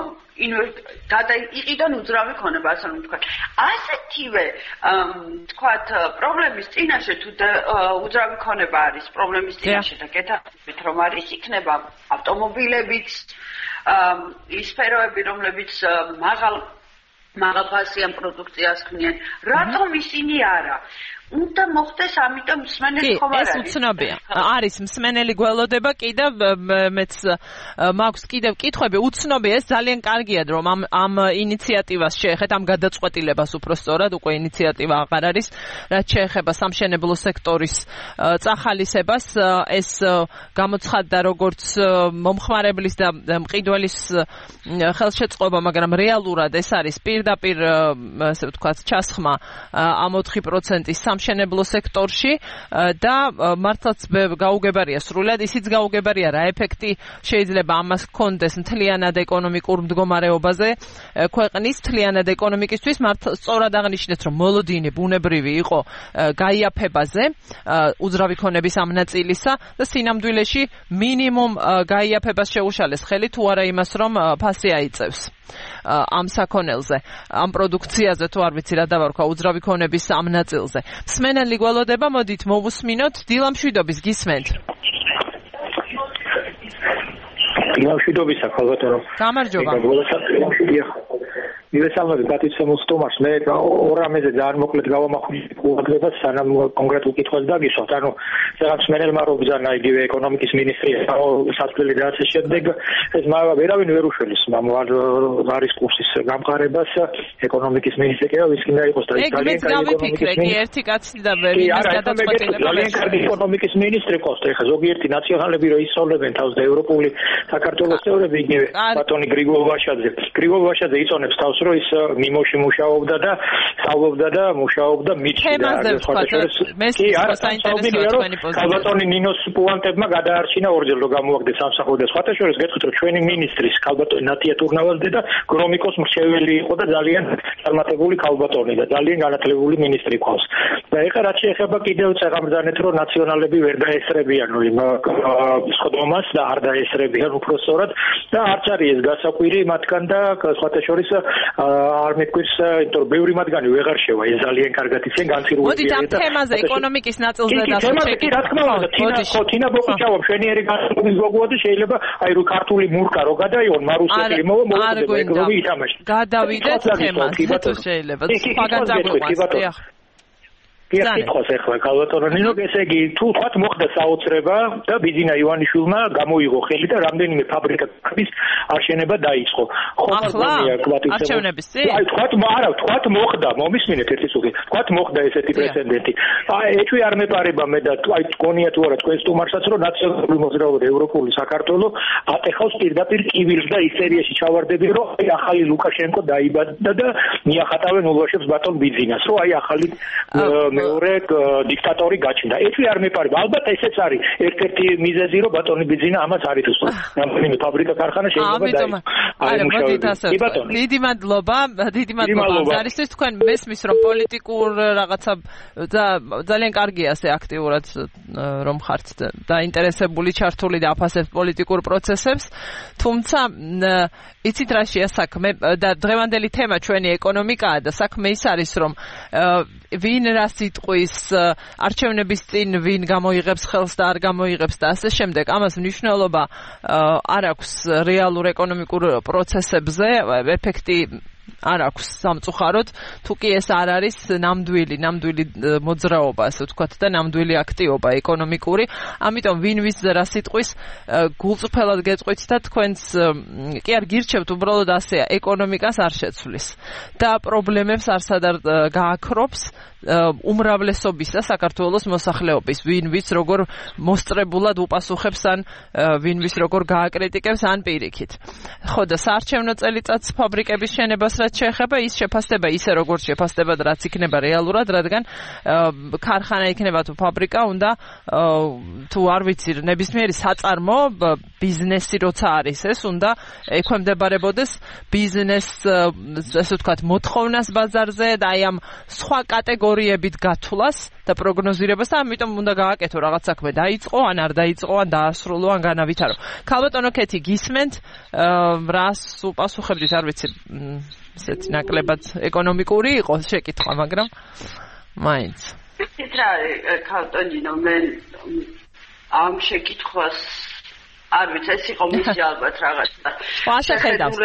იყიდონ უძრავი ქონება, ასე რომ ვთქვათ. ასეთივე ვთქვათ პრობლემის წინაშე თუ უძრავი ქონება არის პრობლემის წინაშე და გეთანხმებით რომ არის, იქნება ავტომობილებიც, ის სფეროები, რომლებიც მაღალფასიან პროდუქციას ქმნიან. რატომ ისინი არა? უნდა მოხდეს, ამიტომ მსმენელი ხომ არ არის. ეს უცნობია. არის მსმენელი გველოდება კი და მეც მაქვს კიდევ კითხვები. უცნობია, ეს ძალიან კარგია, რომ ამ ინიციატივას შეეხეთ, ამ გადაწყვეტილებას უფრო სწორად, უკვე ინიციატივა აღარ არის, რაც შეეხება სამშენებლო სექტორის წახალისებას. ეს გამოცხადდა როგორც მომხმარებლის და მყიდველის ხელშეწყობა, მაგრამ რეალურად ეს არის პირდაპირ, ასე ვთქვათ, ჩასხმა ამ 4%-ის სამშენებლო სექტორში და მართლაც გაუგებარია სრულად, ისიც გაუგებარია რა ეფექტი შეიძლება ამას ჰქონდეს მთლიანად ეკონომიკურ მდგომარეობაზე ქვეყნის, მთლიანად ეკონომიკისთვის. მართლა სწორად აღნიშნეთ, რომ მოლოდინი ბუნებრივი იყო გაიაფებაზე, უძრავი ქონების ამ ნაწილისა და სინამდვილეში მინიმუმ გაიაფებას შეუშალეს ხელი, თუ არა იმას, რომ ფასი აიწევს ამ საქონელზე, ამ პროდუქციაზე, თუ არ ვიცი რა დავარქვა, უძრავი ქონების ამ ნაწილზე. მსმენელი გველოდება, მოდით მოვუსმინოთ. დილა მშვიდობის, გისმენთ. მშვიდობისა ქალბატონო. გამარჯობა. მივესალმები პატიცემულ სტუმარს. მე ორ რამეზე ძალიან მოკლედ გავამახვილე ყურადღებას, სანამ კონკრეტულ კითხვას დაგისვათ. ანუ რაღაც მენელმა რო ბრძანა იგივე ეკონომიკის მინისტრი საწვრილი და ასე შემდეგ, ეს ვერავინ ვერ უშველის ლარის კურსის გამყარებას ეკონომიკის მინისტრი კი ვისკი უნდა იყოს და ძალიან გავიფიქრე კი ერთი კაცი და ვინმეს გადაწყვეტილება. ძალიან კარგი ეკონომიკის მინისტრი ყავს და ეხლა ზოგიერთი ნაციონალები რო ისწავლებენ თავს და ევროპული საქართველოს წევრები იგივე ბატონი გრიგოლ ვაშაძე იწონებს თავს რომ ის მიმოში მუშაობდა და სწავლობდა და მუშაობდა მიჩნდა ქალბატონი ნინოს პუანტებმა გადაარჩინა ორჯერ რომ გამოაგდეს სამსახური და სხვათა შორის გეტყვით რომ ჩვენი მინისტრის ქალბატონი ნატია ტურნავაზდე და გრომიკოს მრჩეველი იყო და ძალიან წარმატებული ქალბატონი და ძალიან განათლებული მინისტრი ყავს და ეხლა რაც შეეხება კიდევ წეგამბრძანეთ რომ ნაციონალები ვერ დაესწრებიან იმ სხდომას და არ დაესწრებიან უпроსორად და არც არის ეს გასაკვირი მათგან და სხვათა შორის არ მეკვირს, იმიტომ რომ ბევრი მათგანი ვეღარ შევა, ეს ძალიან კარგად იციან განცირული. მოდით ამ თემაზე ეკონომიკის ნაწილზე დასაჩეკი. რა თქმა უნდა, თინა ბოყიჩავა მშვენიერი განსხვავების გოგოა და შეიძლება აი რო ქართული მურკა რო გადაიონ მარუსელი მოუწოდება ეგროვი ითამაშა. გადავიდეთ თემაზე, თუ შეიძლება. სხვაგან წაგვიყვანს. კითხოს ახლა ქალბატონო ნინო ესე იგი თუ თქვათ მოხდა საოცრება და ბიძინა ივანიშვილმა გამოიღო ხელი და რამდენიმე ფაბრიკების არშენება დაიწყო. ახლა არჩევნების წინ? აი თქვათ მოხდა, მომისმინეთ ერთი წუთი. თქვათ მოხდა ესეთი პრეცედენტი. აი ეჭვი არ მეპარება მე და აი გონია თუ არა თქვენ სტუმარსაც რომ ნაციონალური მოძრაობა ევროპული საქართველო ატეხავს პირდაპირ კივილს და ისერიაში ჩავარდები რომ აი ახალი ლუკაშენკო დაიბადა და მიახატავენ ულვაშებს ბატონ ბიძინას რომ აი ახალი მეორე დიქტატორი გაჩნდა. ეჭვი არ მეპარება. ალბათ ესეც არის ერთ-ერთი მიზეზი რომ ბატონი ბიძინა ამას არ ითხოვს. რამდენიმე ფაბრიკა კარხანა შეიძლება დიდი მადლობა. ზარისთვის თქვენ მესმის რომ პოლიტიკურ რაღაცა ძალიან კარგია ასე აქტიურად რომ ხართ და ინტერესებული ჩართული და აფასებთ პოლიტიკურ პროცესებს. თუმცა იცით რა შეა საქმე და დღევანდელი თემა ჩვენი ეკონომიკაა და საქმე ის არის რომ ვინ რას იტყვის არჩევნების წინ ვინ გამოიღებს ხელს და არ გამოიღებს და ასე შემდეგ ამას მნიშვნელობა არ აქვს რეალურ ეკონომიკურ პროცესებზე ეფექტი არ აქვს სამწუხაროდ თუ კი ეს არ არის ნამდვილი მოძრაობა ასე ვთქვათ და ნამდვილი აქტივობა ეკონომიკური ამიტომ ვინ ვის რას იტყვის გულწრფელად გეტყვით და თქვენს კი არ გირჩევთ უბრალოდ ასეა ეკონომიკას არ შეცვლის და პრობლემებს არსად არ გააქრობს უმრავლესობისა საქართველოს მოსახლეობის ვინ ვის როგორ მოსწრებულად უპასუხებს ან ვინ ვის როგორ გააკრიტიკებს ან პირიქით ხო და საარჩევნო წელიწადს ფაბრიკების შენებას რაც შეეხება ის შეფასდება ისე როგორც შეფასდება და რაც იქნება რეალურად რადგან ქარხანა იქნება თუ ფაბრიკა უნდა თუ არ ვიცი ნებისმიერი საწარმო ბიზნესი როცა არის ეს უნდა ექვემდებარებოდეს ბიზნეს ასე ვთქვათ მოთხოვნას ბაზარზე და აი ამ სხვა კატეგორიებით გათვლას და პროგნოზირებას და ამიტომ უნდა გააკეთო რაღაც საქმე დაიწყო ან არ დაიწყო ან დაასრულო ან განავითარო. ქალბატონო კეთი გისმენთ რას უპასუხებდით არ ვიცი ესეთ ნაკლებად ეკონომიკური იყო შეკითხვა მაგრამ მაინც ის რა ქალბატონო მე ამ შეკითხვას არ ვიცი ეს იყო მისი ალბათ რაღაცა ასე ხედავს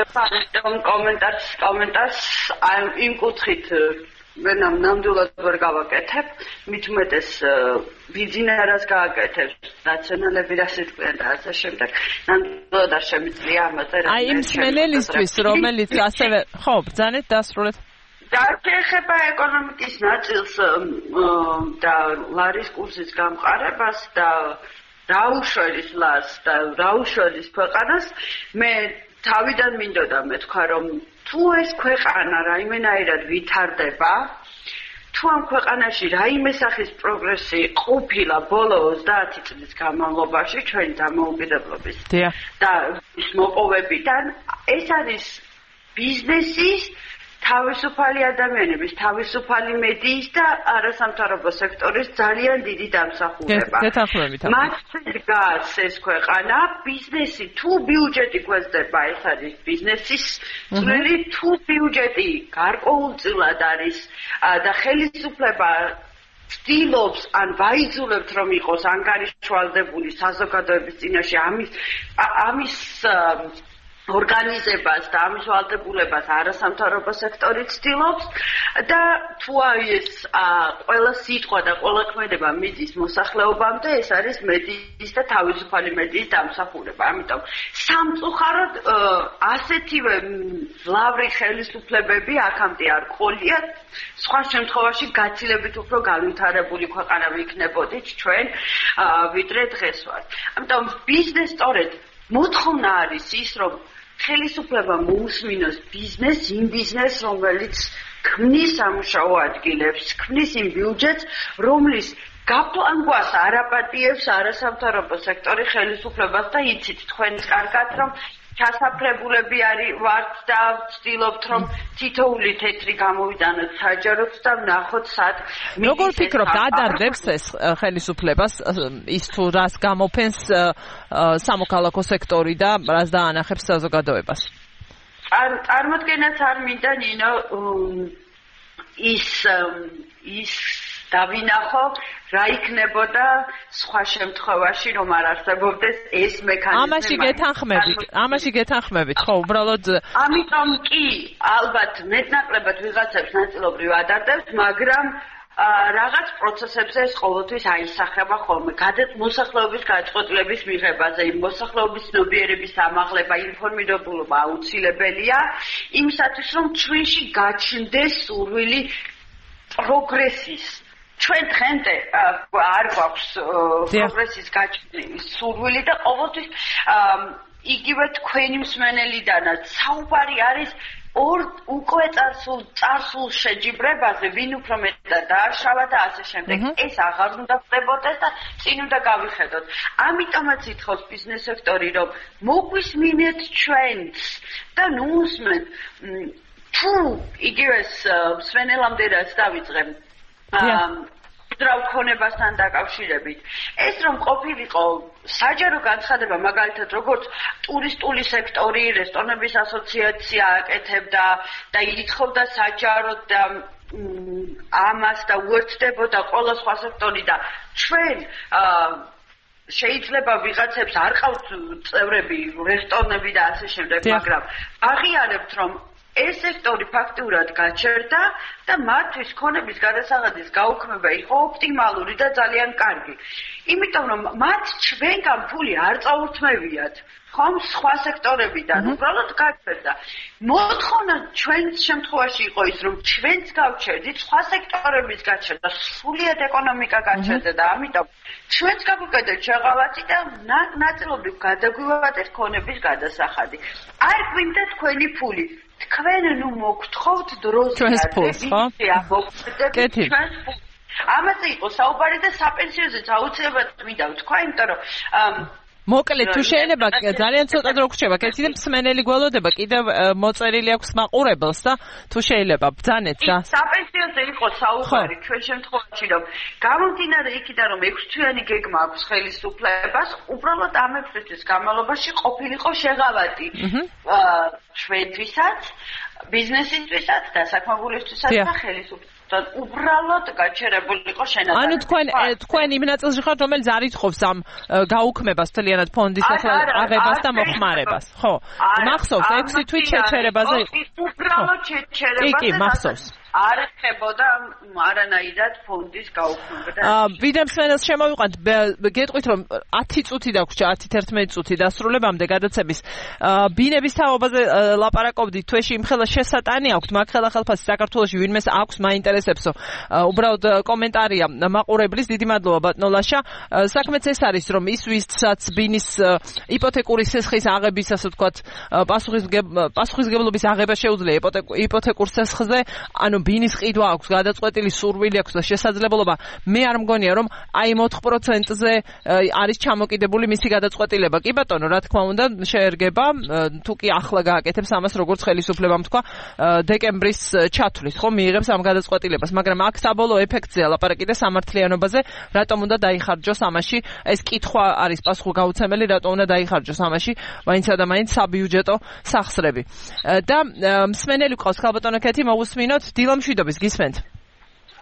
კომენტარს იმ კუთხით მე ნამდვილად ვერ გავაკეთებ მით უმეტეს ბიზნესს გააკეთებს ნაციონალები რას იტყვიან და ასე შემდეგ ნამდვილად არ შემიძლია ამაზე აი იმ სმენელისთვის რომელიც ასევე ხო ბრძანეთ დასრულეთ და შეეხება ეკონომიკის ნაწილს და ლარის კურსის გამყარებას და რაუშველის ლარს და რაუშველის ქვეყანას მე თავიდან მინდოდა მეთქვა რომ თუ ეს ქვეყანა რაიმენაირად ვითარდება თუ ამ ქვეყანაში რაიმე სახის პროგრესი ყოფილა ბოლო 30 წლის განმავლობაში ჩვენი დამოუკიდებლობის და მოპოვებიდან ეს არის ბიზნესის თავისუფალი ადამიანების, თავისუფალი მედიის და არასამთავრობო სექტორის ძალიან დიდი დამსახურება. მათ დგას ეს ქვეყანა, ბიზნესი თუ ბიუჯეტი გვეძდება, ეს არის ბიზნესის წვლილი, თუ ბიუჯეტი გარკვეულწილად არის და ხელისუფლება ცდილობს ან ვაიძულებთ რომ იყოს ანგარიშვალდებული საზოგადოების წინაშე ამის ორგანიზებას და ამის ვალდებულებას არასამთავრობო სექტორი ცდილობს და თუ ეს ყველა სიტყვა და ყველა ქმედება მიდის მოსახლეობამდე ეს არის მედიის და თავისუფალი მედიის დამსახურება. ამიტომ სამწუხაროდ ასეთივე მძლავრი ხელისუფლებები აქამდე არ ყოლიათ. სხვა შემთხვევაში გაცილებით უფრო განვითარებული ქვეყანა ვიქნებოდით ჩვენ ვიდრე დღეს ვართ. ამიტომ ბიზნეს სწორედ მოთხოვნა არის ის რომ ხელისუფლება მოусმინოს ბიზნესს, იმ ბიზნესს, რომელიც ქმნის სამუშაო ადგილებს, ქმნის იმ ბიუჯეტს, რომლის გაპლანგვას არაპატიებს არასამთავრობო სექტორი ხელისუფლებას და იცით თქვენს კარგად რომ ჩასაფრებულები ვართ და ვცდილობთ რომ თითოეული თეთრი გამოვიტანოთ საჯაროდ და ვნახოთ სად როგორ ფიქრობთ ადარდებს ეს ხელისუფლებას ის თუ რას გამოფენს სამოქალაქო სექტორი და რას დაანახებს საზოგადოებას წარმოდგენაც არ მინდა ნინო ის დავინახო რა იქნებოდა სხვა შემთხვევაში რომ არ არსებობდეს ეს მექანიზმი. ამაში გეთანხმებით, ხო, უბრალოდ ამიტომ კი ალბათ მეტნაკლებად ვიღაცებს ნაწილობრივ ადარდებს, მაგრამ რაღაც პროცესებზე ეს ყოველთვის აისახება ხოლმე. მოსახლეობის გადაწყვეტილების მიღებაზე, მოსახლეობის ცნობიერების ამაღლება, ინფორმირებულობა აუცილებელია იმისათვის, რომ ჩვენში გაჩნდეს სურვილი პროგრესის. ჩვენ დღემდე არ გვაქვს პროგრესის გაჩენის სურვილი და ყოველთვის იგივე თქვენი მსმენელიდანაც საუბარი არის უკვე წარსულ შეჯიბრებაზე, ვინ უფრო მეტად დააშალა და ასე შემდეგ. ეს აღარ უნდა ხდებოდეს და წინ უნდა გავიხედოთ. ამიტომაც ითხოვს ბიზნეს სექტორი, რომ მოგვისმინეთ ჩვენს და ნუ უსმენთ თუ იგივე მსმენელამდე რაც დავიწყებ ძრავ ქონებასთან დაკავშირებით. ეს რომ ყოფილიყო საჯარო განცხადება მაგალითად როგორც ტურისტული სექტორი, რესტორნების ასოციაცია აკეთებდა და ითხოვდა საჯაროდ და ამას და უერთდებოდა ყველა სხვა სექტორი და ჩვენ შეიძლება ვიღაცებს არ ყავთ წევრები, რესტორნები და ასე შემდეგ, მაგრამ აღიარებთ რომ ეს სექტორი ფაქტურად გაჩერდა და მათთვის ქონების გადასაღადის გაუქმება იყო ოპტიმალური და ძალიან კარგი. იმიტომ რომ მათ ჩვენგან ფული არ წაურთმევიათ. ხომ სხვა სექტორებიდან უბრალოდ გაჩერდა. მოთხოვნა ჩვენს შემთხვევაში იყო ის რომ ჩვენც გავჩერდით, სხვა სექტორების გაჩერდა, სრულიად ეკონომიკა გაჩერდა და ამიტომ ჩვენც გავუკეთეთ შეღავათი და ნაწილობრივ გადაგვივატეთ ქონების გადასახადი. არ გვინდა თქვენი ფული. თქვენ ნუ მოგთხოვთ დროს ჩვენს ფულს, ხო? კეთილი. ამაზე იყო საუბარი და საპენსიოზეც აუცილებლად მინდა ვთქვა, იმიტომ რომ მოკლედ თუ შეიძლება ძალიან ცოტა დრო გრჩება, კეთილი მსმენელი გველოდება, კიდევ მოწერილი აქვს მაყურებელს და თუ შეიძლება ბძანეთ და საპენსიოზე იყო საუბარი ჩვენ შემთხვევაში რომ გამომდინარე იქიდან რომ 6 თვიანი გეგმა აქვს ხელისუფლებას, უბრალოდ ამ 6 თვის განმავლობაში ყოფილიყო შეღავათი ჩვენთვისაც, ბიზნესისთვისაც, დასაქმებულისთვისაც და ხელისუფლებას უბრალოდ გაჩერებულიყო შენადანი. ანუ თქვენ იმ ნაწილში ხართ, რომელიც არ ითხოვს ამ გაუქმებას მთლიანად ფონდის აღებას და მოხმარებას, ხო? მახსოვს 6 თვით შეჩერებაზე იყო. უბრალოდ შეჩერებაზე. კი, მახსოვს. არ ეხებოდა არანაირად ფონდის გაუქმება. ვიდრე მსმენელს შემოვიყვანთ, გეტყვით რომ 10 წუთი დაგვრჩა, 10-11 წუთი დასრულებამდე გადაცემის. ბინების თაობაზე ლაპარაკობდით, თვეში იმხელა შესატანი აქვს, მაგ ხელახალფასი საქართველოში ვინმეს აქვს მაინტერესებსო. უბრალოდ კომენტარია მაყურებლის, დიდი მადლობა ბატონო ლაშა. საქმეც ეს არის, რომ ის ვისაც ბინის იპოთეკური სესხის აღების, ასე ვთქვათ, პასუხისმგებლობის აღება შეუძლია იპოთეკურ სესხზე, ანუ ბინის ყიდვა აქვს, გადაწყვეტილი სურვილი აქვს და შესაძლებლობა. მე არ მგონია რომ აი 4%-ზე არის ჩამოკიდებული მისი გადაწყვეტილება. კი ბატონო, რა თქმა უნდა, შეერგება, თუ კი ახლა გააკეთებს ამას როგორც ხელისუფლებამ თქვა, დეკემბრის ჩათვლით, ხო, მიიღებს ამ გადაწყვეტილებას, მაგრამ აქ საბოლოო ეფექტზეა ლაპარაკი და სამართლიანობაზე, რატომ უნდა დაიხარჯოს ამაში, ეს კითხვა არის პასუხგაუცემელი, რატომ უნდა დაიხარჯოს ამაში, მაინცსა და მაინც საბიუჯეტო სახსრები. და მსმენელი ყავს ხალბატონო კეთი, მოგუსმინოთ დილამშვიდობის, გისმენთ.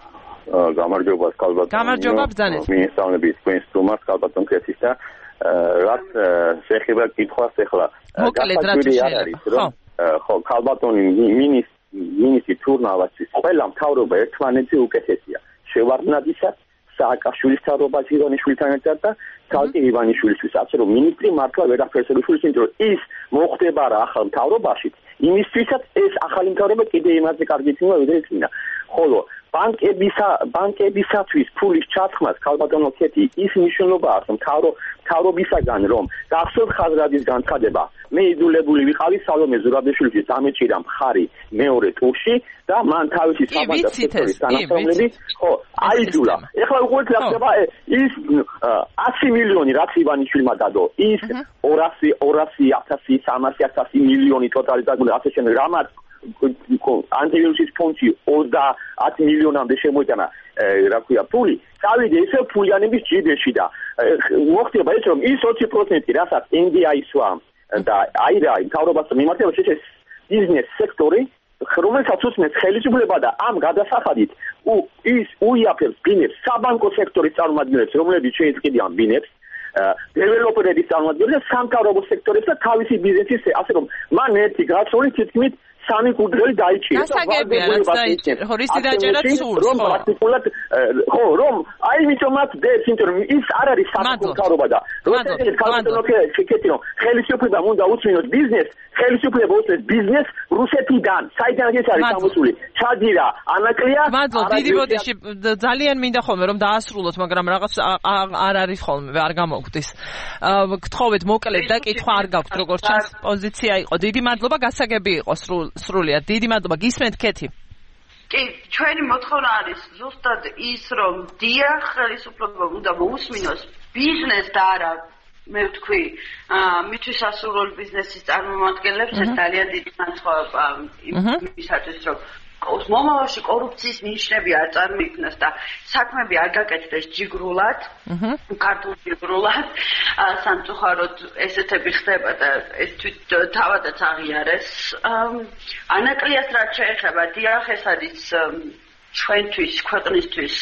გამარჯობა ალბათ. გამარჯობა ბრძანეთ. მინისტრების პრინც თუმას ალბათ კონკრეტის და რაც შეეხება კითხვას ახლა მოკლედ რა შეიძლება. ხო, ქალბატონი მინისტრი თურნავაძის ყველა მთავრობა ერთმანეთზე უკეთესია. შევარდნადისაც, სააკაშვილის მთავრობას ივანიშვილთან ერთად და თალკი ივანიშვილისთვის, ასე რომ მინისტრი მართლა ვერაფერს არ უშვილს, იმიტომ რომ ის მოხდება რა ახალ მთავრობაში, იმისთვისაც ეს ახალი მთავრობა კიდე იმაზე კარგი იქნება, ვიდრე წინა. ხოლო ბანკებისათვის ფულის ჩათქმას ქალბატონო ქეთი ის მნიშვნელობა აქვს მთავრობისაგან რომ გახსოვთ ხაზრადის განცხადება მე იძულებული ვიყავი სალომე ზურაბიშვილის დამეჭირა მხარი მეორე ტურში და მან თავისი საბანკო სექტორის თანამშრომლები ხო აიძულა ეხლა უყურეთ რა ხდება ის 100 მილიონი რაც ივანიშვილმა დადო ის 200,000 300,000 მილიონი ტოტალიტარული ასე შემდეგ რამაც ანტივირუსის ფონდში 30 მილიონამდე შემოიტანა რა ქვია ფული წავიდა ესე ფულიანების ჯიბეში და მოხდება ის რომ ის 20% რასაც NDI-სვა და აირა მთავრობას მიმართება შეჭეს ბიზნეს სექტორი რომელსაც უსმენს ხელისუფლება და ამ გადასახადით ის უიაფებს ბინებს საბანკო სექტორის წარმომადგენლებს რომლებიც შეეწყვეტიან ბინებს დეველოპერების წარმომადგენლებს სამთავრობო სექტორებს და თავისი ბიზნესის ასე რომ მან ერთი გასული თითქმის სამი კურდღელი დაიჭირა და გასაგებია რაც დაიჭირა ხო რისი დაჭერა სურს რომ პრაქტიკულად ხო რომ აი მითომაც დებს იმიტომ რომ ის არ არის სამთავრობა და როდესაც ქალბატონო ხელისუფლება უნდა უსმინოს ბიზნეს ხელისუფლება უსმენს ბიზნეს რუსეთიდან საიდან ეს არის გამოსული ჩაძირა ანაკლია მადლობ დიდი ბოდიში ძალიან მინდა ხოლმე რომ დაასრულოთ მაგრამ რაღაც არ არის ხოლმე არ გამოგვდის გთხოვეთ მოკლედ და კითხვა არ გაქვთ როგორც ჩანს პოზიცია იყო დიდი მადლობა გასაგები იყო სრულიად დიდი მადლობა გისმენთ ქეთი კი ჩვენი მოთხოვნა არის ზუსტად ის რომ დიახ ხელისუფლება უნდა მოусმინოს ბიზნეს და არა მე ვთქვი მისთვის ასურული ბიზნესის წარმომადგენლებს ეს ძალიან დიდი განსხვავება იმისათვის რომ მომავალში კორუფციის ნიშნები არ წარმოიქმნას და საქმეები არ გაკეთდეს ჯიგრულად ქართულ ჯიგრულად სამწუხაროდ ესეთები ხდება და ეს თავადაც აღიარეს ანაკლიას რაც შეეხება დიახ ეს არის ჩვენთვის ქვეყნისთვის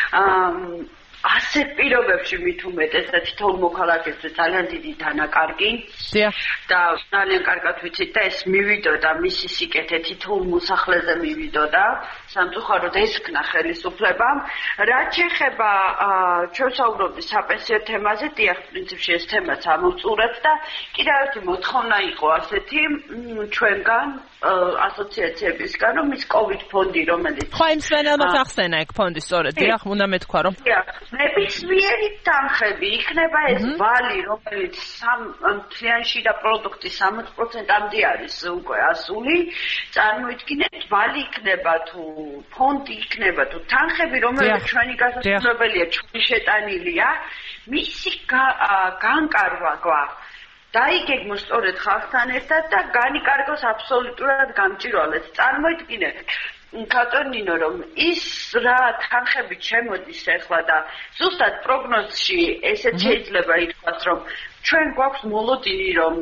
ასეთ პირობებში მით უმეტეს და თითოეულ მოქალაქეზე ძალიან დიდი დანაკარგი და ძალიან კარგად ვიცით და ეს მივიდოდა მისი სიკეთე თითოეულ მოსახლეზე მივიდოდა სამწუხაროდ ესქნა ხელისუფლებამ რაც შეეხება ჩვენ საუბრობთ საპენსიო თემაზე დიახ პრინციპში ეს თემაც ამოვწურეთ და კიდევ ერთი მოთხოვნა იყო ასეთი ჩვენგან ასოციაციებისგან რომ ის COVID ფონდი რომელიც ხო იმ სვენელმაც ახსენა ეგ ფონდი სწორედ დიახ უნდა მეთქვა რომ ნებისმიერი თანხები იქნება ეს ვალი რომელიც მთლიანში და პროდუქტის 60%-ამდე არის უკვე ასული წარმოიდგინეთ ვალი იქნება თუ ფონდი იქნება თუ თანხები რომელიც ჩვენი გასასრულებელია ჩვენი შეტანილია მისი განკარგვა გვაქვს დაიგეგმოს სწორედ ხალხთან ერთად და განიკარგოს აბსოლუტურად გამჭირვალეს წარმოიდგინეთ კატონინო რომ ის რა თანხები შემოდის ახლა და ზუსტად პროგნოზში ესეც შეიძლება ითქვას რომ ჩვენ გვაქვს მოლოდინი რომ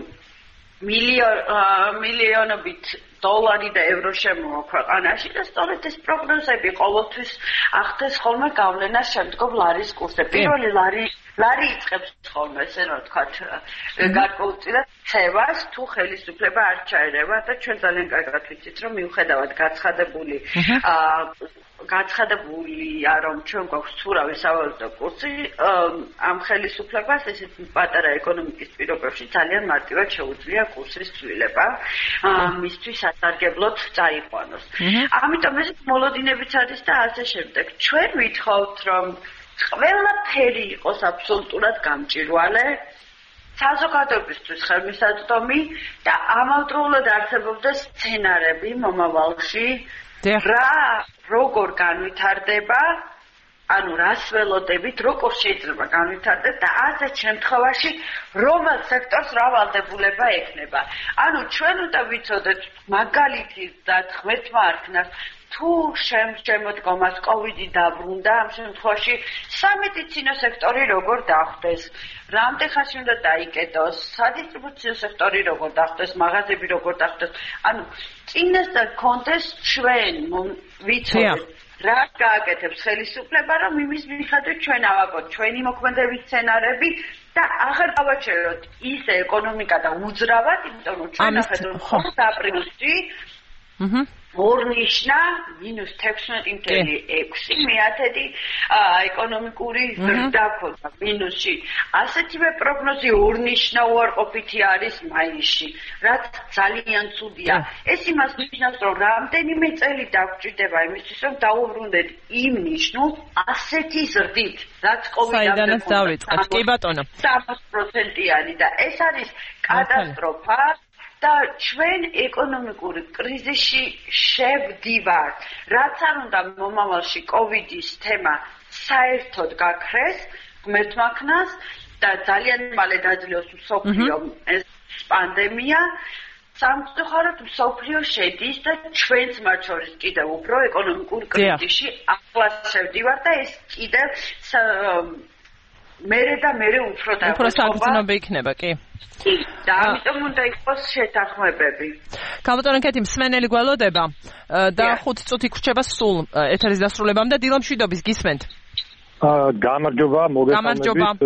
მილიონობით დოლარი და ევრო შემოვა ქვეყანაში და სწორედ ეს პროგნოზები ყოველთვის ახდენს ხოლმე გავლენას შემდგომ ლარის კურსზე პირველი ლარი იწყებს ხოლმე ესე რომ ვთქვათ გარკვეულწილად ცევას თუ ხელისუფლება არ ჩაერევა და ჩვენ ძალიან კარგად ვიცით რომ მიუხედავად გაცხადებულია რომ ჩვენ გვაქვს ცურავი სავალუტო კურსი ამ ხელისუფლებას ესეთ პატარა ეკონომიკის პირობებში ძალიან მარტივად შეუძლია კურსის ცვლილება მისთვის სასარგებლოდ წაიყვანოს ამიტომ ეს მოლოდინებიც არის და ასე შემდეგ ჩვენ ვითხოვთ რომ ყველაფერი იყოს აბსოლუტურად გამჭირვალე საზოგადოებისთვის ხელმისაწვდომი და ამავდროულად არსებობდეს სცენარები მომავალში რა როგორ განვითარდება ანუ რას ველოდებით როგორ შეიძლება განვითარდეს და ასეთ შემთხვევაში რომელ სექტორს რა ვალდებულება ექნება ანუ ჩვენ უნდა ვიცოდეთ მაგალითი და ღმერთმა არქნას თუ შემოდგომას კოვიდი დაბრუნდა ამ შემთხვევაში სამედიცინო სექტორი როგორ დახვდეს რამდენ ხანში უნდა დაიკეტოს სადისტრიბუციო სექტორი როგორ დახვდეს მაღაზიები როგორ დახვდეს ანუ წინასწარ კონტეს ჩვენ ვიცოდეთ რა გააკეთებს ხელისუფლება, რომ იმის მიხედვით ჩვენ ავაგოთ ჩვენი მოქმედების სცენარები და აღარ გავაჩეროთ ის ეკონომიკა და უძრავად, იმიტომ რომ ჩვენ ახეთ რომ 5 აპრილში ორნიშნა -16.6 მეათედი ეკონომიკური ზრდა ქონდა მინუსში. ასეთივე პროგნოზი ორნიშნა უარყოფითი არის მაისში, რაც ძალიან ცუდია. ეს იმას ნიშნავს, რომ რამდენიმე წელი დაგვჭირდება იმისთვის, რომ დაუბრუნდეთ იმ ნიშნულს ასეთი ზრდით, რაც კოვიდამდე დავიწყეთ. კი ბატონო. 3%-იანი და ეს არის კატასტროფა. და ჩვენ ეკონომიკური კრიზისში შევდივართ. რაც არ უნდა მომავალში კოვიდის თემა საერთოდ გაქრეს, ღმერთმა ქნას და ძალიან მალე დაძლევს მსოფლიო ეს პანდემია. სამწუხაროდ მსოფლიო შედის და ჩვენც მათ შორის კიდევ უფრო ეკონომიკურ კრიზისში ახლა შევდივართ და ეს კიდევ მერე უფრო საგრძნობი იქნება, კი. და ამიტომ უნდა იყოს შეთანხმებები. ქალბატონო კეთი, მსმენელი გველოდება და 5 წუთი გრჩება სულ ეთერის დასრულებამდე. დილა მშვიდობის, გისმენთ. გამარჯობა, მოგესალმებით.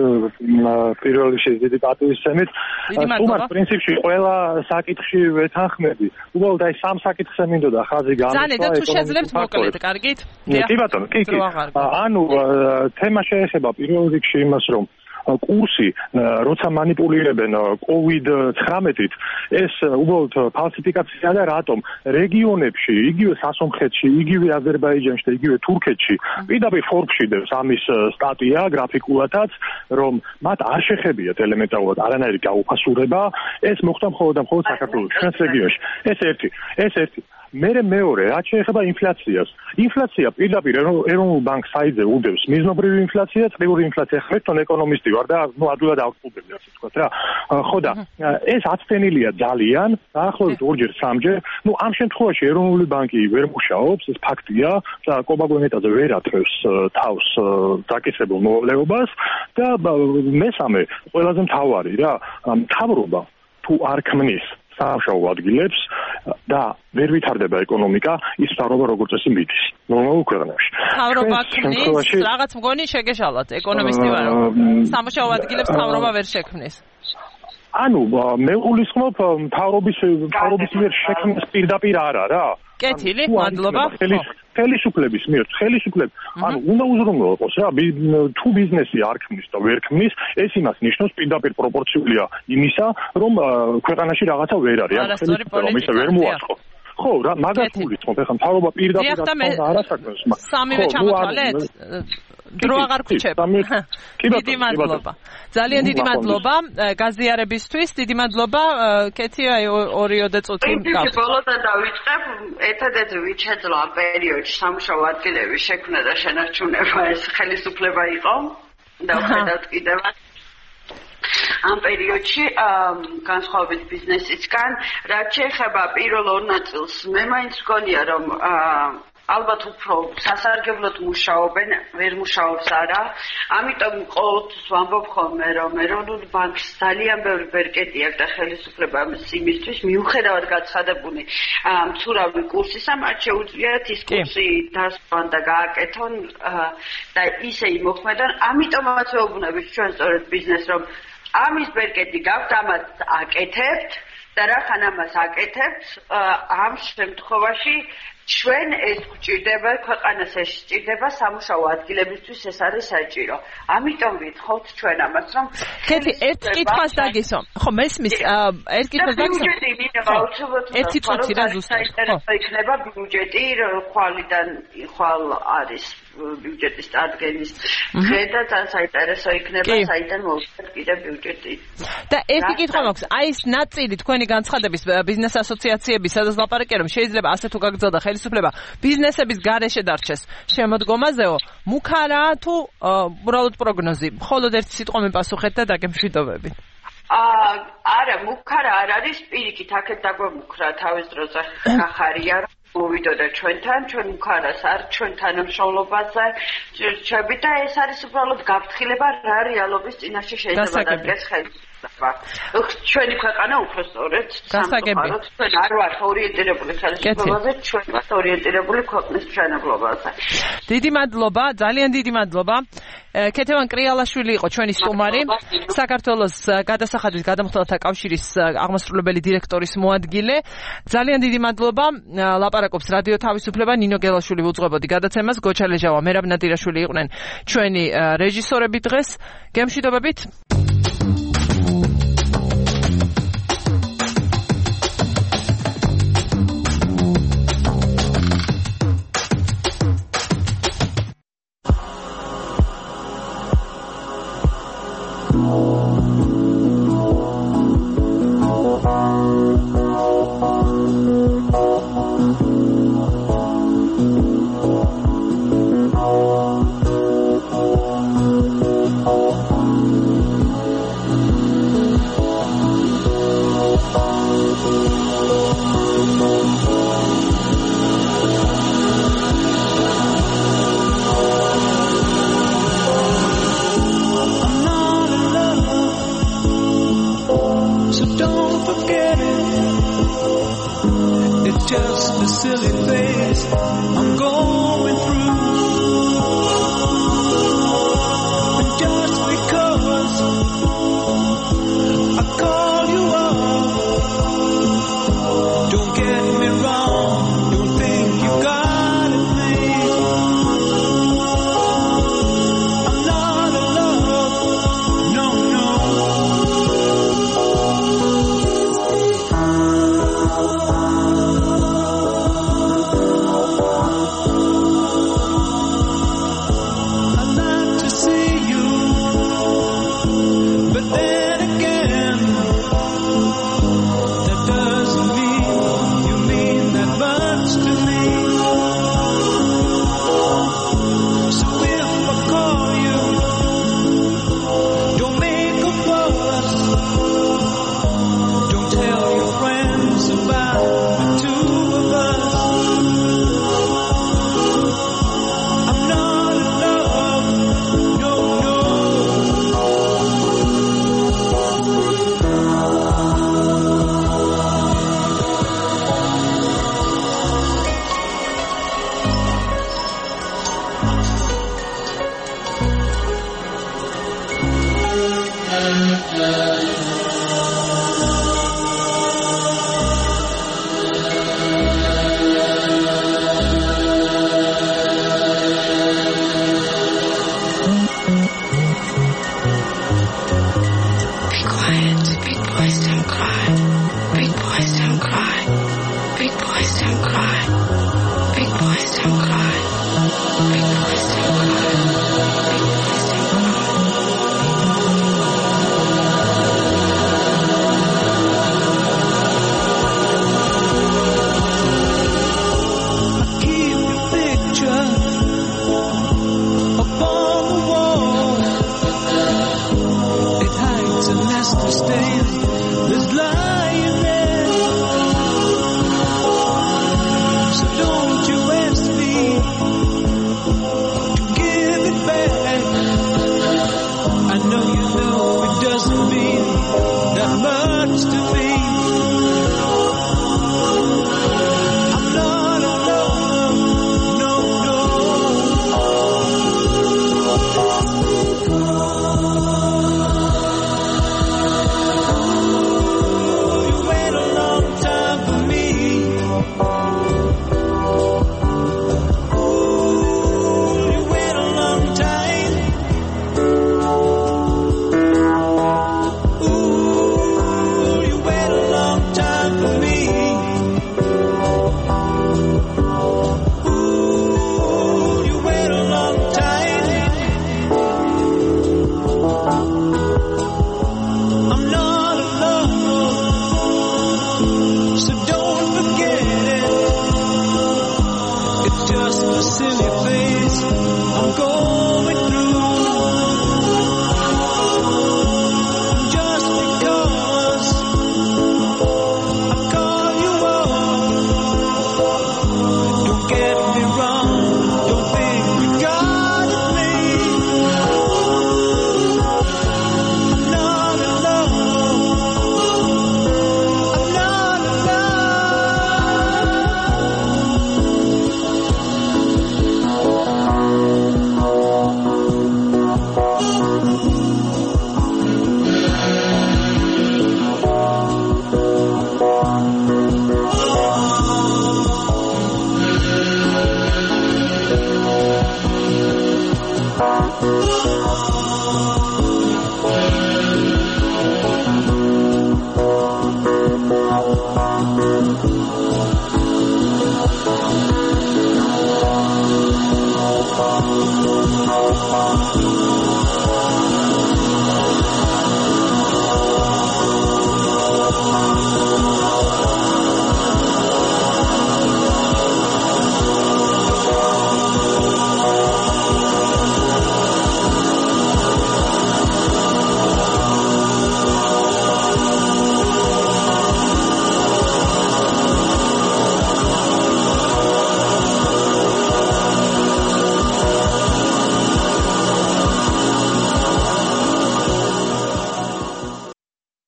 პირველ რიგში დიდი პატივისცემით. თუმცა პრინციპში ყველა საკითხში ვეთანხმები. უბრალოდ აი 3 საკითხზე მინდოდა ხაზი გამოსვა. ძალიან და თუ შეძლებთ მოკლედ, კარგით? კი ბატონო, კი. ანუ თემა შეეხება პირველ რიგში იმას, რომ კურსი, როცა манипуლირებენ COVID-19-ით, ეს უბრალოდ ფალსიფიკაცია და რატომ რეგიონებში, იგივე სასონხეთში, იგივე აზერბაიჯანში და იგივე თურქეთში, პირდაპირ Forbes-ში დევს ამის სტატია გრაფიკულადაც, რომ მათ არ შეხებიათ ელემენტარულად არანაირი გაუფასურება, ეს მოხდა მხოლოდ და მხოლოდ საქართველოს ჩვენს რეგიონში. ეს ერთი. მეორე, რაც შეეხება ინფლაციას. ინფლაცია პირდაპირ ეროვნულ ბანკს საიძე უდევს მიზნობრივი ინფლაცია, წლიური ინფლაცია. ხმეთონ ეკონომისტი ვარ და ადვილად ავსპულდები, ასე ვთქვათ რა. ხო და ეს აწფენილია ძალიან, დაახლოებით 2-ჯერ 3-ჯერ. ამ შემთხვევაში ეროვნული ბანკი ვერ მუშაობს, ეს ფაქტია და კობაგონეტაზე ვერ ათრევს თავს დაკისრებულ მოვალეობას და მესამე, ყველაზე მთავარი რა, მთავრობა თუ არ ქმნის სამუშაო ადგილებს და ვერ ვითარდება ეკონომიკა, ის მთავრობა როგორც წესი მიდის ნორმალურ ქვეყნებში. მთავრობა ქმნის, რაღაც მგონი შეგეშალათ, ეკონომისტი ვარ, სამუშაო ადგილებს მთავრობა ვერ შექმნის. ანუ მე გულისხმობ მთავრობის მიერ შექმნას პირდაპირ არა რა. კეთილი, მადლობა. ხელისუფლების მიერ, ანუ უნდა უზრუნველყოს რა, თუ ბიზნესი არ ქმნის და ვერ ქმნის, ეს იმას ნიშნავს პირდაპირ პროპორციულია იმისა, რომ ქვეყანაში რაღაცა ვერ არის, ან ხელისუფლება ისე ვერ მოაწყობს. ხო, რა, მაგას გულისხმობ, ახლა მთავრობა პირდაპირ არასაკმარისო. სამივე ჩამოთვალეთ? დრო აღარ გრჩება. დიდი მადლობა. ძალიან დიდი მადლობა გაზიარებისთვის, დიდი მადლობა. კეთი, აი 2 წუთი გავს. ბოლოდან დავიწყებ, ერთადერთი ვიჩეძლო ამ პერიოდში სამუშაო ადგილების შექმნა და შენარჩუნება ეს ხელისუფლება იყო და ვხედავთ კიდევ ამ პერიოდში განსხვავებით ბიზნესისგან, რაც შეეხება პირველ 2 ნაწილს, მე მაინც მგონია, რომ ალბათ უფრო სასარგებლოდ მუშაობენ, ვერ მუშაობს არა. ამიტომ ყოველთვის ვამბობ ხოლმე, რომ ეროვნული ბანკს ძალიან ბევრი ბერკეტი აქვს და ხელისუფლება იმისთვის, მიუხედავად გაცხადებული მცურავი კურსისა, მათ შეუძლიათ ის კურსი დასვან და გააკეთონ და ისე იმოქმედონ. ამიტომაც ვეუბნებით ჩვენ სწორედ ბიზნესს, რომ ამის ბერკეტი გაქვთ, ამას აკეთებთ და რახან ამას აკეთებთ, ამ შემთხვევაში ჩვენ ეს გვჭირდება, ქვეყანას ეს სჭირდება სამუშაო ადგილებისთვის, ეს არის საჭირო. ამიტომ ვითხოვთ ჩვენ ამას, რომ კეთი, ერთ კითხვას დაგისვა. ხო, მესმის, ერთ კითხვას დაგისვა. ერთი წუთი რა ზუსტად. ხო, იქნება ბიუჯეტი, ხვალ არის ბიუჯეტის წარდგენის დღე და ძალიან საინტერესო იქნება, საიდან მოვიდა კიდე ბიუჯეტი. და ერთი კითხვა მაქვს, აი ეს ნაწილი თქვენი განცხადების ბიზნეს ასოციაციების, სადაც ლაპარაკია, რომ შეიძლება ასე თუ გაგრძელდა ხელისუფლება ბიზნესების გარეშე დარჩეს შემოდგომაზეო, მუქარა თუ უბრალოდ პროგნოზი? მხოლოდ ერთი სიტყვა მიპასუხეთ და დაგემშვიდობებით. არა, მუქარა არ არის, პირიქით აქეთ დაგვემუქრა თავის დროზე ხახარია, მოვიდოდა ჩვენთან, ჩვენ მუქარას არ ჩვენ თანამშრომლობაზე რჩები და ეს არის უბრალოდ გაფრთხილება რა რეალობის წინაშე შეიძლება დადგეს ხელისუფლება. ჩვენი ქვეყანა უფრო სწორედ გასაგები. ჩვენ არ ვართ ორიენტირებული ხელისუფლებაზე, ჩვენ ვართ ორიენტირებული ქვეყნის მშენებლობაზე. დიდი მადლობა, ძალიან დიდი მადლობა. ქეთევან კრიალაშვილი იყო ჩვენი სტუმარი, საქართველოს გადასახადის გადამხდელთა კავშირის აღმასრულებელი დირექტორის მოადგილე. ძალიან დიდი მადლობა. ლაპარაკობს რადიო თავისუფლება, ნინო გელაშვილი უძღვებოდი გადაცემას, გოჩა ლეჟავა, მერაბ ნადირაშვილი იყვნენ ჩვენი რეჟისორები დღეს. გემშვიდობებით. Just a silly phase I'm going through. And just because I call you up, don't get me wrong, don't think you got it made. I'm not in love, no, no. This love